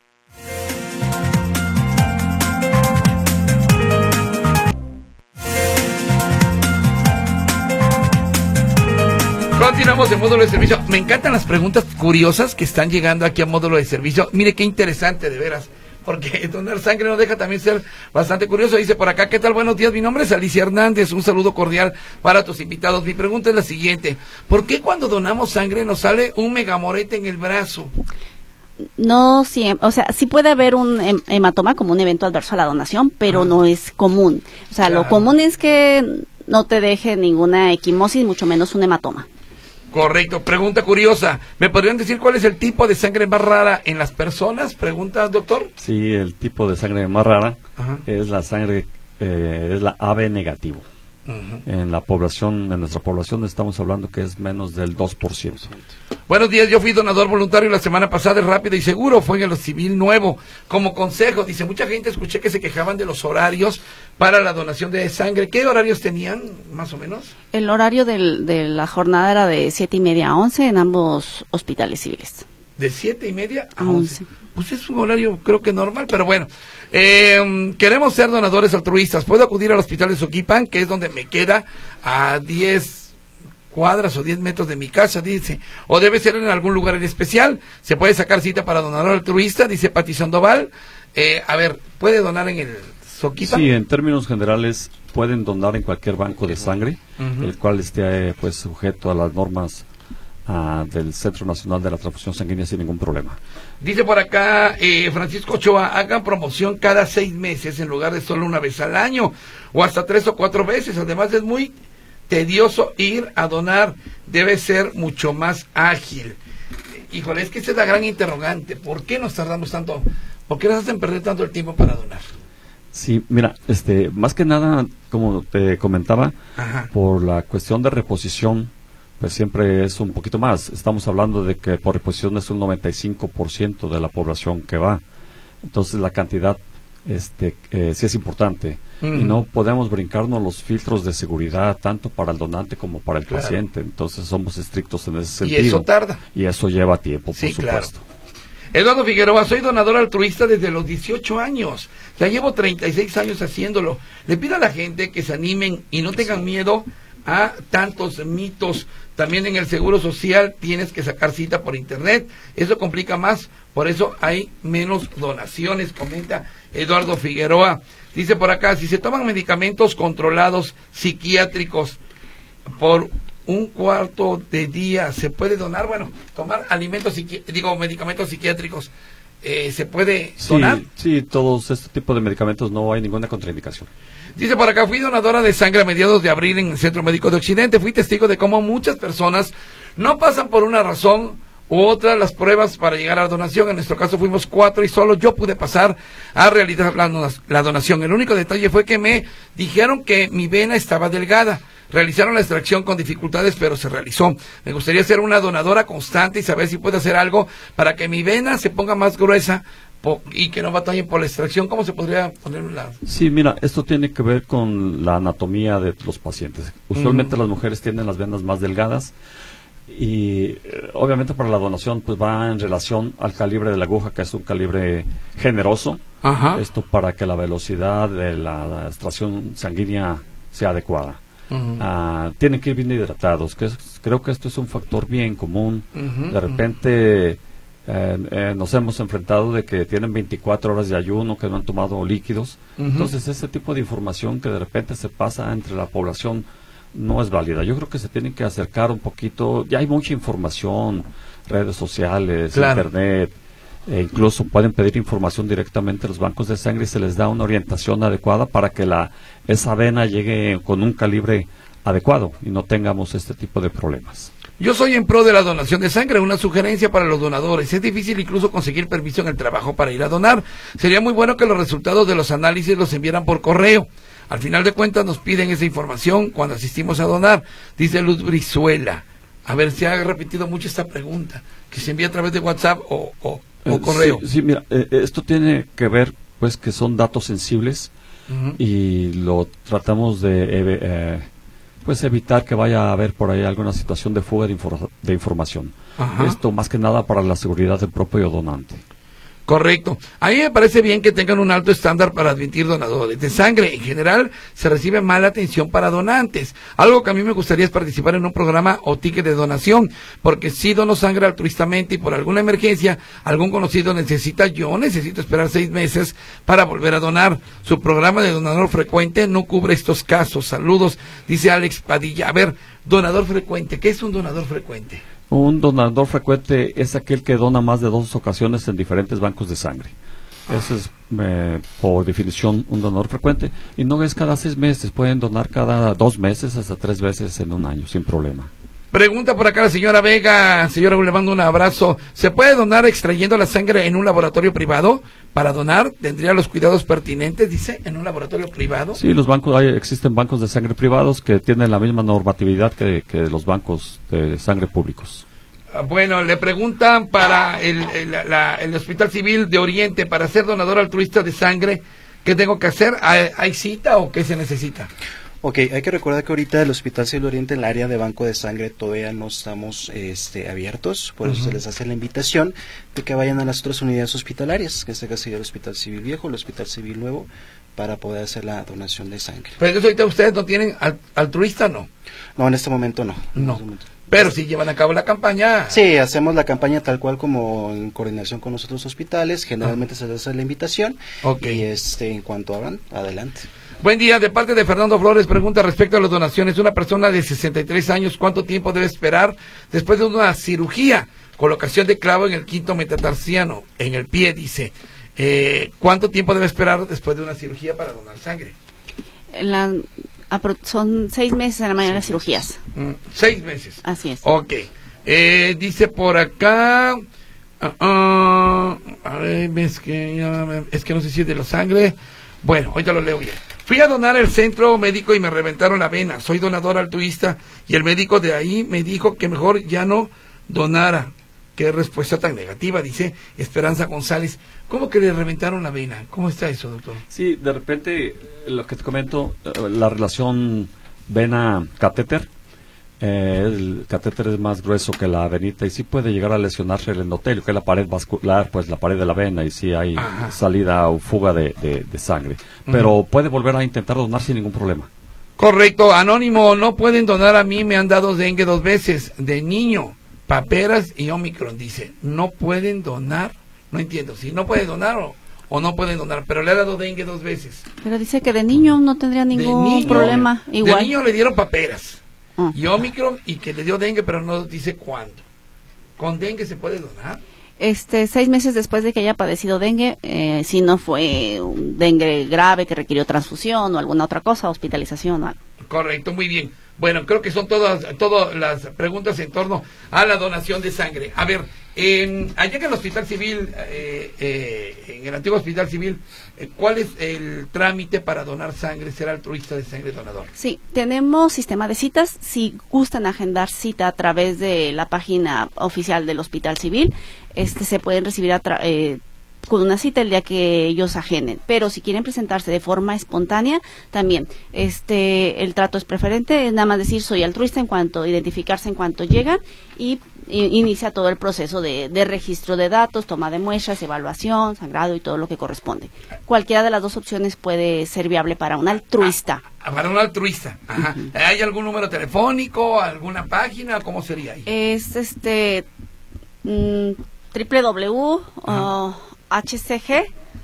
Speaker 2: Continuamos en Módulo de Servicio. Me encantan las preguntas curiosas que están llegando aquí a Módulo de Servicio. Mire qué interesante, de veras, porque donar sangre no deja también ser bastante curioso. Dice por acá, ¿qué tal? Buenos días, mi nombre es Alicia Hernández, un saludo cordial para tus invitados. Mi pregunta es la siguiente, ¿por qué cuando donamos sangre nos sale un megamorete en el brazo?
Speaker 3: No siempre, o sea, sí puede haber un hem hematoma como un evento adverso a la donación, pero ah. no es común. O sea, claro. Lo común es que no te deje ninguna equimosis, mucho menos un hematoma.
Speaker 2: Correcto. Pregunta curiosa. ¿Me podrían decir cuál es el tipo de sangre más rara en las personas? Pregunta, doctor.
Speaker 4: Sí, el tipo de sangre más rara Ajá. es la sangre, eh, es la A B negativo. Uh-huh. En la población, en nuestra población estamos hablando que es menos del dos por ciento.
Speaker 2: Buenos días, yo fui donador voluntario la semana pasada, es rápido y seguro, fue en el Civil Nuevo. Como consejo, dice, mucha gente escuché que se quejaban de los horarios para la donación de sangre. ¿Qué horarios tenían, más o menos?
Speaker 3: El horario del, de la jornada era de siete y media a once en ambos hospitales civiles.
Speaker 2: ¿De siete y media a once? Pues es un horario creo que normal, pero bueno. Eh, queremos ser donadores altruistas. ¿Puedo acudir al hospital de Soquipan, que es donde me queda a diez cuadras o diez metros de mi casa, dice? ¿O debe ser en algún lugar en especial? ¿Se puede sacar cita para donador altruista? Dice Pati Sandoval. Eh, a ver, ¿puede donar en el Soquipan?
Speaker 4: Sí, en términos generales pueden donar en cualquier banco de sangre, uh-huh. el cual esté eh, pues sujeto a las normas uh, del Centro Nacional de la Transfusión Sanguínea sin ningún problema.
Speaker 2: Dice por acá eh, Francisco Ochoa, hagan promoción cada seis meses en lugar de solo una vez al año o hasta tres o cuatro veces. Además es muy tedioso ir a donar, debe ser mucho más ágil. Híjole, es que esa es la gran interrogante. ¿Por qué nos tardamos tanto? ¿Por qué nos hacen perder tanto el tiempo para donar?
Speaker 4: Sí, mira, este, más que nada, como te comentaba, Ajá. por la cuestión de reposición, pues siempre es un poquito más. Estamos hablando de que por reposición es un noventa y cinco por ciento de la población que va. Entonces la cantidad este, eh, sí es importante. Mm. Y no podemos brincarnos los filtros de seguridad, tanto para el donante como para el claro. paciente. Entonces somos estrictos en ese sentido.
Speaker 2: Y eso tarda.
Speaker 4: Y eso lleva tiempo,
Speaker 2: sí,
Speaker 4: por supuesto.
Speaker 2: Claro. Eduardo Figueroa, soy donador altruista desde los dieciocho años. Ya llevo treinta y seis años haciéndolo. Le pido a la gente que se animen y no tengan miedo a tantos mitos. También en el Seguro Social tienes que sacar cita por internet. Eso complica más, por eso hay menos donaciones, comenta Eduardo Figueroa. Dice por acá, si se toman medicamentos controlados psiquiátricos por un cuarto de día, ¿se puede donar? Bueno, tomar alimentos, psiqui- digo, medicamentos psiquiátricos, eh, ¿se puede donar?
Speaker 4: Sí, sí, todos este tipo de medicamentos no hay ninguna contraindicación.
Speaker 2: Dice por acá, fui donadora de sangre a mediados de abril en el Centro Médico de Occidente. Fui testigo de cómo muchas personas no pasan por una razón u otra las pruebas para llegar a la donación. En nuestro caso fuimos cuatro y solo yo pude pasar a realizar la, la donación. El único detalle fue que me dijeron que mi vena estaba delgada. Realizaron la extracción con dificultades, pero se realizó. Me gustaría ser una donadora constante y saber si puedo hacer algo para que mi vena se ponga más gruesa y que no batallen por la extracción. ¿Cómo se podría poner la...?
Speaker 4: Sí, mira, esto tiene que ver con la anatomía de los pacientes. Usualmente uh-huh. las mujeres tienen las venas más delgadas y eh, obviamente para la donación pues va en relación al calibre de la aguja, que es un calibre generoso. Uh-huh. Esto para que la velocidad de la, la extracción sanguínea sea adecuada. Uh-huh. Uh, tienen que ir bien hidratados, que es, creo que esto es un factor bien común. Uh-huh. De repente... Eh, eh, nos hemos enfrentado de que tienen veinticuatro horas de ayuno, que no han tomado líquidos. Uh-huh. Entonces ese tipo de información que de repente se pasa entre la población no es válida. Yo creo que se tienen que acercar un poquito. Ya hay mucha información, redes sociales, claro. internet, e incluso pueden pedir información directamente a los bancos de sangre y se les da una orientación adecuada para que la esa vena llegue con un calibre adecuado y no tengamos este tipo de problemas.
Speaker 2: Yo soy en pro de la donación de sangre, una sugerencia para los donadores. Es difícil incluso conseguir permiso en el trabajo para ir a donar. Sería muy bueno que los resultados de los análisis los enviaran por correo. Al final de cuentas nos piden esa información cuando asistimos a donar, dice Luz Brizuela. A ver, se ha repetido mucho esta pregunta, que se envía a través de WhatsApp o, o, o eh, correo.
Speaker 4: Sí, sí mira, eh, esto tiene que ver, pues, que son datos sensibles uh-huh. y lo tratamos de... Eh, eh, pues evitar que vaya a haber por ahí alguna situación de fuga de, infor- de información. Ajá. Esto más que nada para la seguridad del propio donante.
Speaker 2: Correcto. A mí me parece bien que tengan un alto estándar para admitir donadores de sangre. En general, se recibe mala atención para donantes. Algo que a mí me gustaría es participar en un programa o ticket de donación, porque si dono sangre altruistamente y por alguna emergencia, algún conocido necesita, yo necesito esperar seis meses para volver a donar. Su programa de donador frecuente no cubre estos casos. Saludos, dice Alex Padilla. A ver, donador frecuente, ¿qué es un donador frecuente?
Speaker 4: Un donador frecuente es aquel que dona más de dos ocasiones en diferentes bancos de sangre. Ese es, eh, por definición, un donador frecuente. Y no es cada seis meses, pueden donar cada dos meses hasta tres veces en un año, sin problema.
Speaker 2: Pregunta por acá la señora Vega. Señora, le mando un abrazo. ¿Se puede donar extrayendo la sangre en un laboratorio privado? Para donar, ¿tendría los cuidados pertinentes, dice, en un laboratorio privado?
Speaker 4: Sí, los bancos, hay, existen bancos de sangre privados que tienen la misma normatividad que, que los bancos de sangre públicos.
Speaker 2: Bueno, le preguntan para el, el, la, el Hospital Civil de Oriente, para ser donador altruista de sangre, ¿qué tengo que hacer? ¿Hay, hay cita o qué se necesita?
Speaker 5: Ok, hay que recordar que ahorita el Hospital Civil Oriente, en el área de banco de sangre, todavía no estamos este, abiertos, por eso uh-huh. se les hace la invitación de que vayan a las otras unidades hospitalarias, que es el Hospital Civil Viejo, el Hospital Civil Nuevo, para poder hacer la donación de sangre.
Speaker 2: Pero entonces ahorita ustedes no tienen altruista, ¿no?
Speaker 5: No, en este momento no.
Speaker 2: No.
Speaker 5: Este momento.
Speaker 2: Pero si llevan a cabo la campaña.
Speaker 5: Sí, hacemos la campaña tal cual como en coordinación con los otros hospitales. Generalmente ah. se les hace la invitación.
Speaker 2: Okay.
Speaker 5: Y este, en cuanto abran, adelante.
Speaker 2: Buen día, de parte de Fernando Flores, pregunta respecto a las donaciones. Una persona de sesenta y tres años, ¿cuánto tiempo debe esperar después de una cirugía? Colocación de clavo en el quinto metatarsiano, en el pie, dice. Eh, ¿Cuánto tiempo debe esperar después de una cirugía para donar sangre?
Speaker 3: La, son seis meses en la mayoría de las cirugías.
Speaker 2: Mm, seis meses.
Speaker 3: Así es.
Speaker 2: Ok. Eh, dice por acá... Uh, uh, a ver, es que, uh, es que no sé si es de la sangre. Bueno, ahorita lo leo bien. Fui a donar al centro médico y me reventaron la vena. Soy donador altruista y el médico de ahí me dijo que mejor ya no donara. Qué respuesta tan negativa, dice Esperanza González. ¿Cómo que le reventaron la vena? ¿Cómo está eso, doctor?
Speaker 4: Sí, de repente, lo que te comento, la relación vena-catéter, eh, el catéter es más grueso que la venita y sí puede llegar a lesionarse el endotelio, que es la pared vascular, pues la pared de la vena, y sí hay Ajá. salida o fuga de, de, de sangre. Pero uh-huh. puede volver a intentar donar sin ningún problema.
Speaker 2: Correcto. Anónimo, no pueden donar a mí, me han dado dengue dos veces, de niño. Paperas y Omicron, dice, no pueden donar, no entiendo, si no pueden donar o, o no pueden donar, pero le ha dado dengue dos veces.
Speaker 3: Pero dice que de niño no tendría ningún
Speaker 2: niño,
Speaker 3: problema, igual.
Speaker 2: De niño le dieron paperas
Speaker 3: ah.
Speaker 2: y Omicron y que le dio dengue, pero no dice cuándo. ¿Con dengue se puede donar?
Speaker 3: Este, seis meses después de que haya padecido dengue, eh, si no fue un dengue grave que requirió transfusión o alguna otra cosa, hospitalización o algo.
Speaker 2: Correcto, muy bien. Bueno, creo que son todas todas las preguntas en torno a la donación de sangre. A ver, eh, allá en el Hospital Civil, eh, eh, en el antiguo Hospital Civil, eh, ¿cuál es el trámite para donar sangre, ser altruista de sangre donador?
Speaker 3: Sí, tenemos sistema de citas. Si gustan agendar cita a través de la página oficial del Hospital Civil, este se pueden recibir a tra- eh, con una cita el día que ellos agenden, pero si quieren presentarse de forma espontánea, también este el trato es preferente, es nada más decir soy altruista en cuanto, identificarse en cuanto llegan y, y inicia todo el proceso de, de registro de datos, toma de muestras, evaluación, sangrado y todo lo que corresponde. Cualquiera de las dos opciones puede ser viable para un altruista.
Speaker 2: Ah, para un altruista, ajá. Uh-huh. ¿Hay algún número telefónico, alguna página? ¿Cómo sería ahí?
Speaker 3: Es este mmm, triple w w w H C G.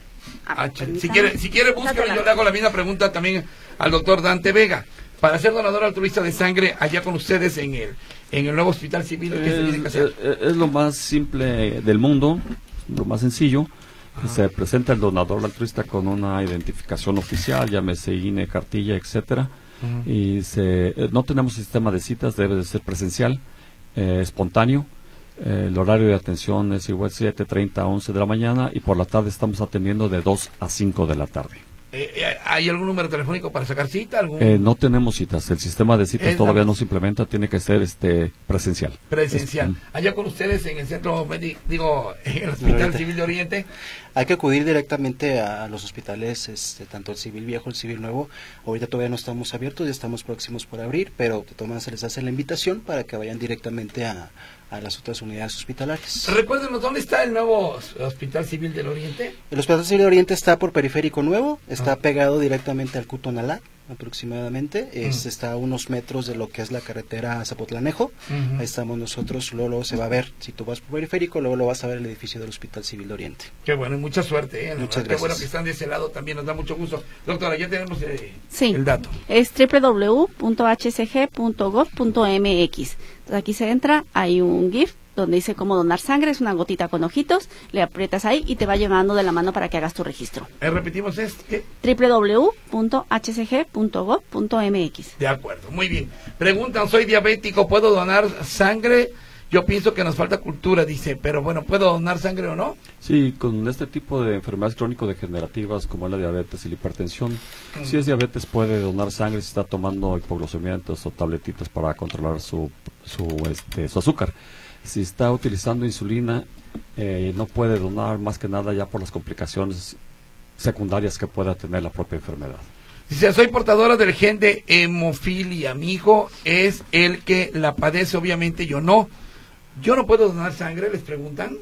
Speaker 2: H, si quiere, si quiere búsquelo, yo le hago la misma pregunta también al doctor Dante Vega. Para ser donador altruista de sangre allá con ustedes en el en el nuevo Hospital Civil, ¿qué se tiene que hacer?
Speaker 4: Es, es lo más simple del mundo, lo más sencillo. Ajá. Se presenta el donador altruista con una identificación oficial, llámese I N E, cartilla, etcétera. Uh-huh. Y se, no tenemos sistema de citas, debe de ser presencial, eh, espontáneo. Eh, el horario de atención es igual siete treinta a once de la mañana y por la tarde estamos atendiendo de dos a cinco de la tarde.
Speaker 2: Eh, ¿Hay algún número telefónico para sacar cita? ¿Algún...
Speaker 4: Eh, no tenemos citas, el sistema de citas es todavía la... no se implementa, tiene que ser este presencial.
Speaker 2: Presencial. Es, allá con ustedes en el centro, digo, en el Hospital Oriente. Civil de Oriente.
Speaker 5: Hay que acudir directamente a los hospitales, este, tanto el Civil Viejo, el Civil Nuevo. Ahorita todavía no estamos abiertos, ya estamos próximos por abrir, pero de todas maneras se les hace la invitación para que vayan directamente a, a las otras unidades hospitalarias.
Speaker 2: Recuérdenos, ¿dónde está el nuevo Hospital Civil del Oriente?
Speaker 5: El Hospital Civil del Oriente está por Periférico Nuevo, está ah. pegado directamente al Cutonalá, aproximadamente, uh-huh. es, está a unos metros de lo que es la carretera Zapotlanejo, uh-huh. ahí estamos nosotros, luego, luego se va a ver, si tú vas por Periférico, luego lo vas a ver el edificio del Hospital Civil de Oriente.
Speaker 2: Qué bueno, y mucha suerte, ¿eh?
Speaker 5: Muchas
Speaker 2: Qué
Speaker 5: gracias.
Speaker 2: Bueno que están de ese lado, también nos da mucho gusto. Doctora, ya tenemos eh,
Speaker 3: sí.
Speaker 2: el dato.
Speaker 3: Es doble u doble u doble u punto h c g punto gov punto m x. Entonces aquí se entra, hay un GIF donde dice cómo donar sangre, es una gotita con ojitos, le aprietas ahí y te va llevando de la mano para que hagas tu registro.
Speaker 2: Eh, repetimos este.
Speaker 3: doble u doble u doble u punto h c g punto gov punto m x.
Speaker 2: De acuerdo, muy bien. Preguntan, soy diabético, ¿puedo donar sangre? Yo pienso que nos falta cultura, dice, pero bueno, ¿puedo donar sangre o no?
Speaker 4: Sí, con este tipo de enfermedades crónico-degenerativas como la diabetes y la hipertensión, mm. si es diabetes puede donar sangre si está tomando hipoglucemiantos o tabletitas para controlar su, su, este, su azúcar. Si está utilizando insulina, eh, no puede donar más que nada ya por las complicaciones secundarias que pueda tener la propia enfermedad.
Speaker 2: Dice, soy portadora del gen de hemofilia, mi hijo es el que la padece, obviamente yo no. ¿Yo no puedo donar sangre? Les preguntan.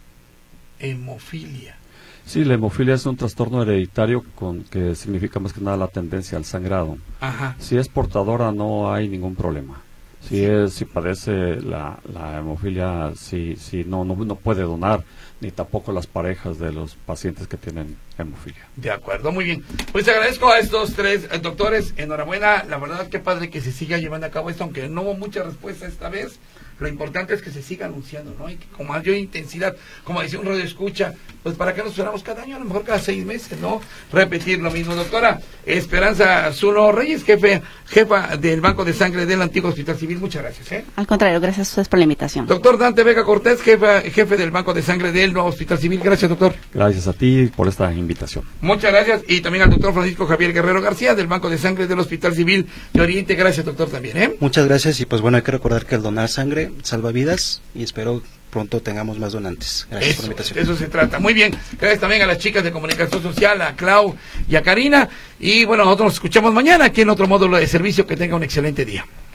Speaker 2: Hemofilia.
Speaker 4: Sí, la hemofilia es un trastorno hereditario con que significa más que nada la tendencia al sangrado.
Speaker 2: Ajá.
Speaker 4: Si es portadora no hay ningún problema. Si es, si padece la, la hemofilia, si, si no, no, no puede donar, ni tampoco las parejas de los pacientes que tienen hemofilia.
Speaker 2: De acuerdo, muy bien. Pues agradezco a estos tres eh, doctores, enhorabuena, la verdad que padre que se siga llevando a cabo esto, aunque no hubo mucha respuesta esta vez. Lo importante es que se siga anunciando, ¿no? Y que con mayor intensidad, como decía un radio escucha, pues para qué nos esperamos cada año, a lo mejor cada seis meses, ¿no? Repetir lo mismo. Doctora Esperanza Zuno Reyes, jefe, jefa del Banco de Sangre del Antiguo Hospital Civil, muchas gracias, ¿eh?
Speaker 3: Al contrario, gracias a ustedes por la invitación.
Speaker 2: Doctor Dante Vega Cortés, jefe, jefe del Banco de Sangre del Nuevo Hospital Civil, gracias, doctor.
Speaker 4: Gracias a ti por esta invitación.
Speaker 2: Muchas gracias, y también al doctor Francisco Javier Guerrero García, del Banco de Sangre del Hospital Civil de Oriente, gracias, doctor, también, ¿eh?
Speaker 5: Muchas gracias, y pues bueno, hay que recordar que el donar sangre salva vidas, y espero pronto tengamos más donantes. Gracias
Speaker 2: eso,
Speaker 5: por la invitación.
Speaker 2: Eso se trata. Muy bien. Gracias también a las chicas de comunicación social, a Clau y a Karina. Y bueno, nosotros nos escuchamos mañana aquí en otro módulo de servicio. Que tenga un excelente día.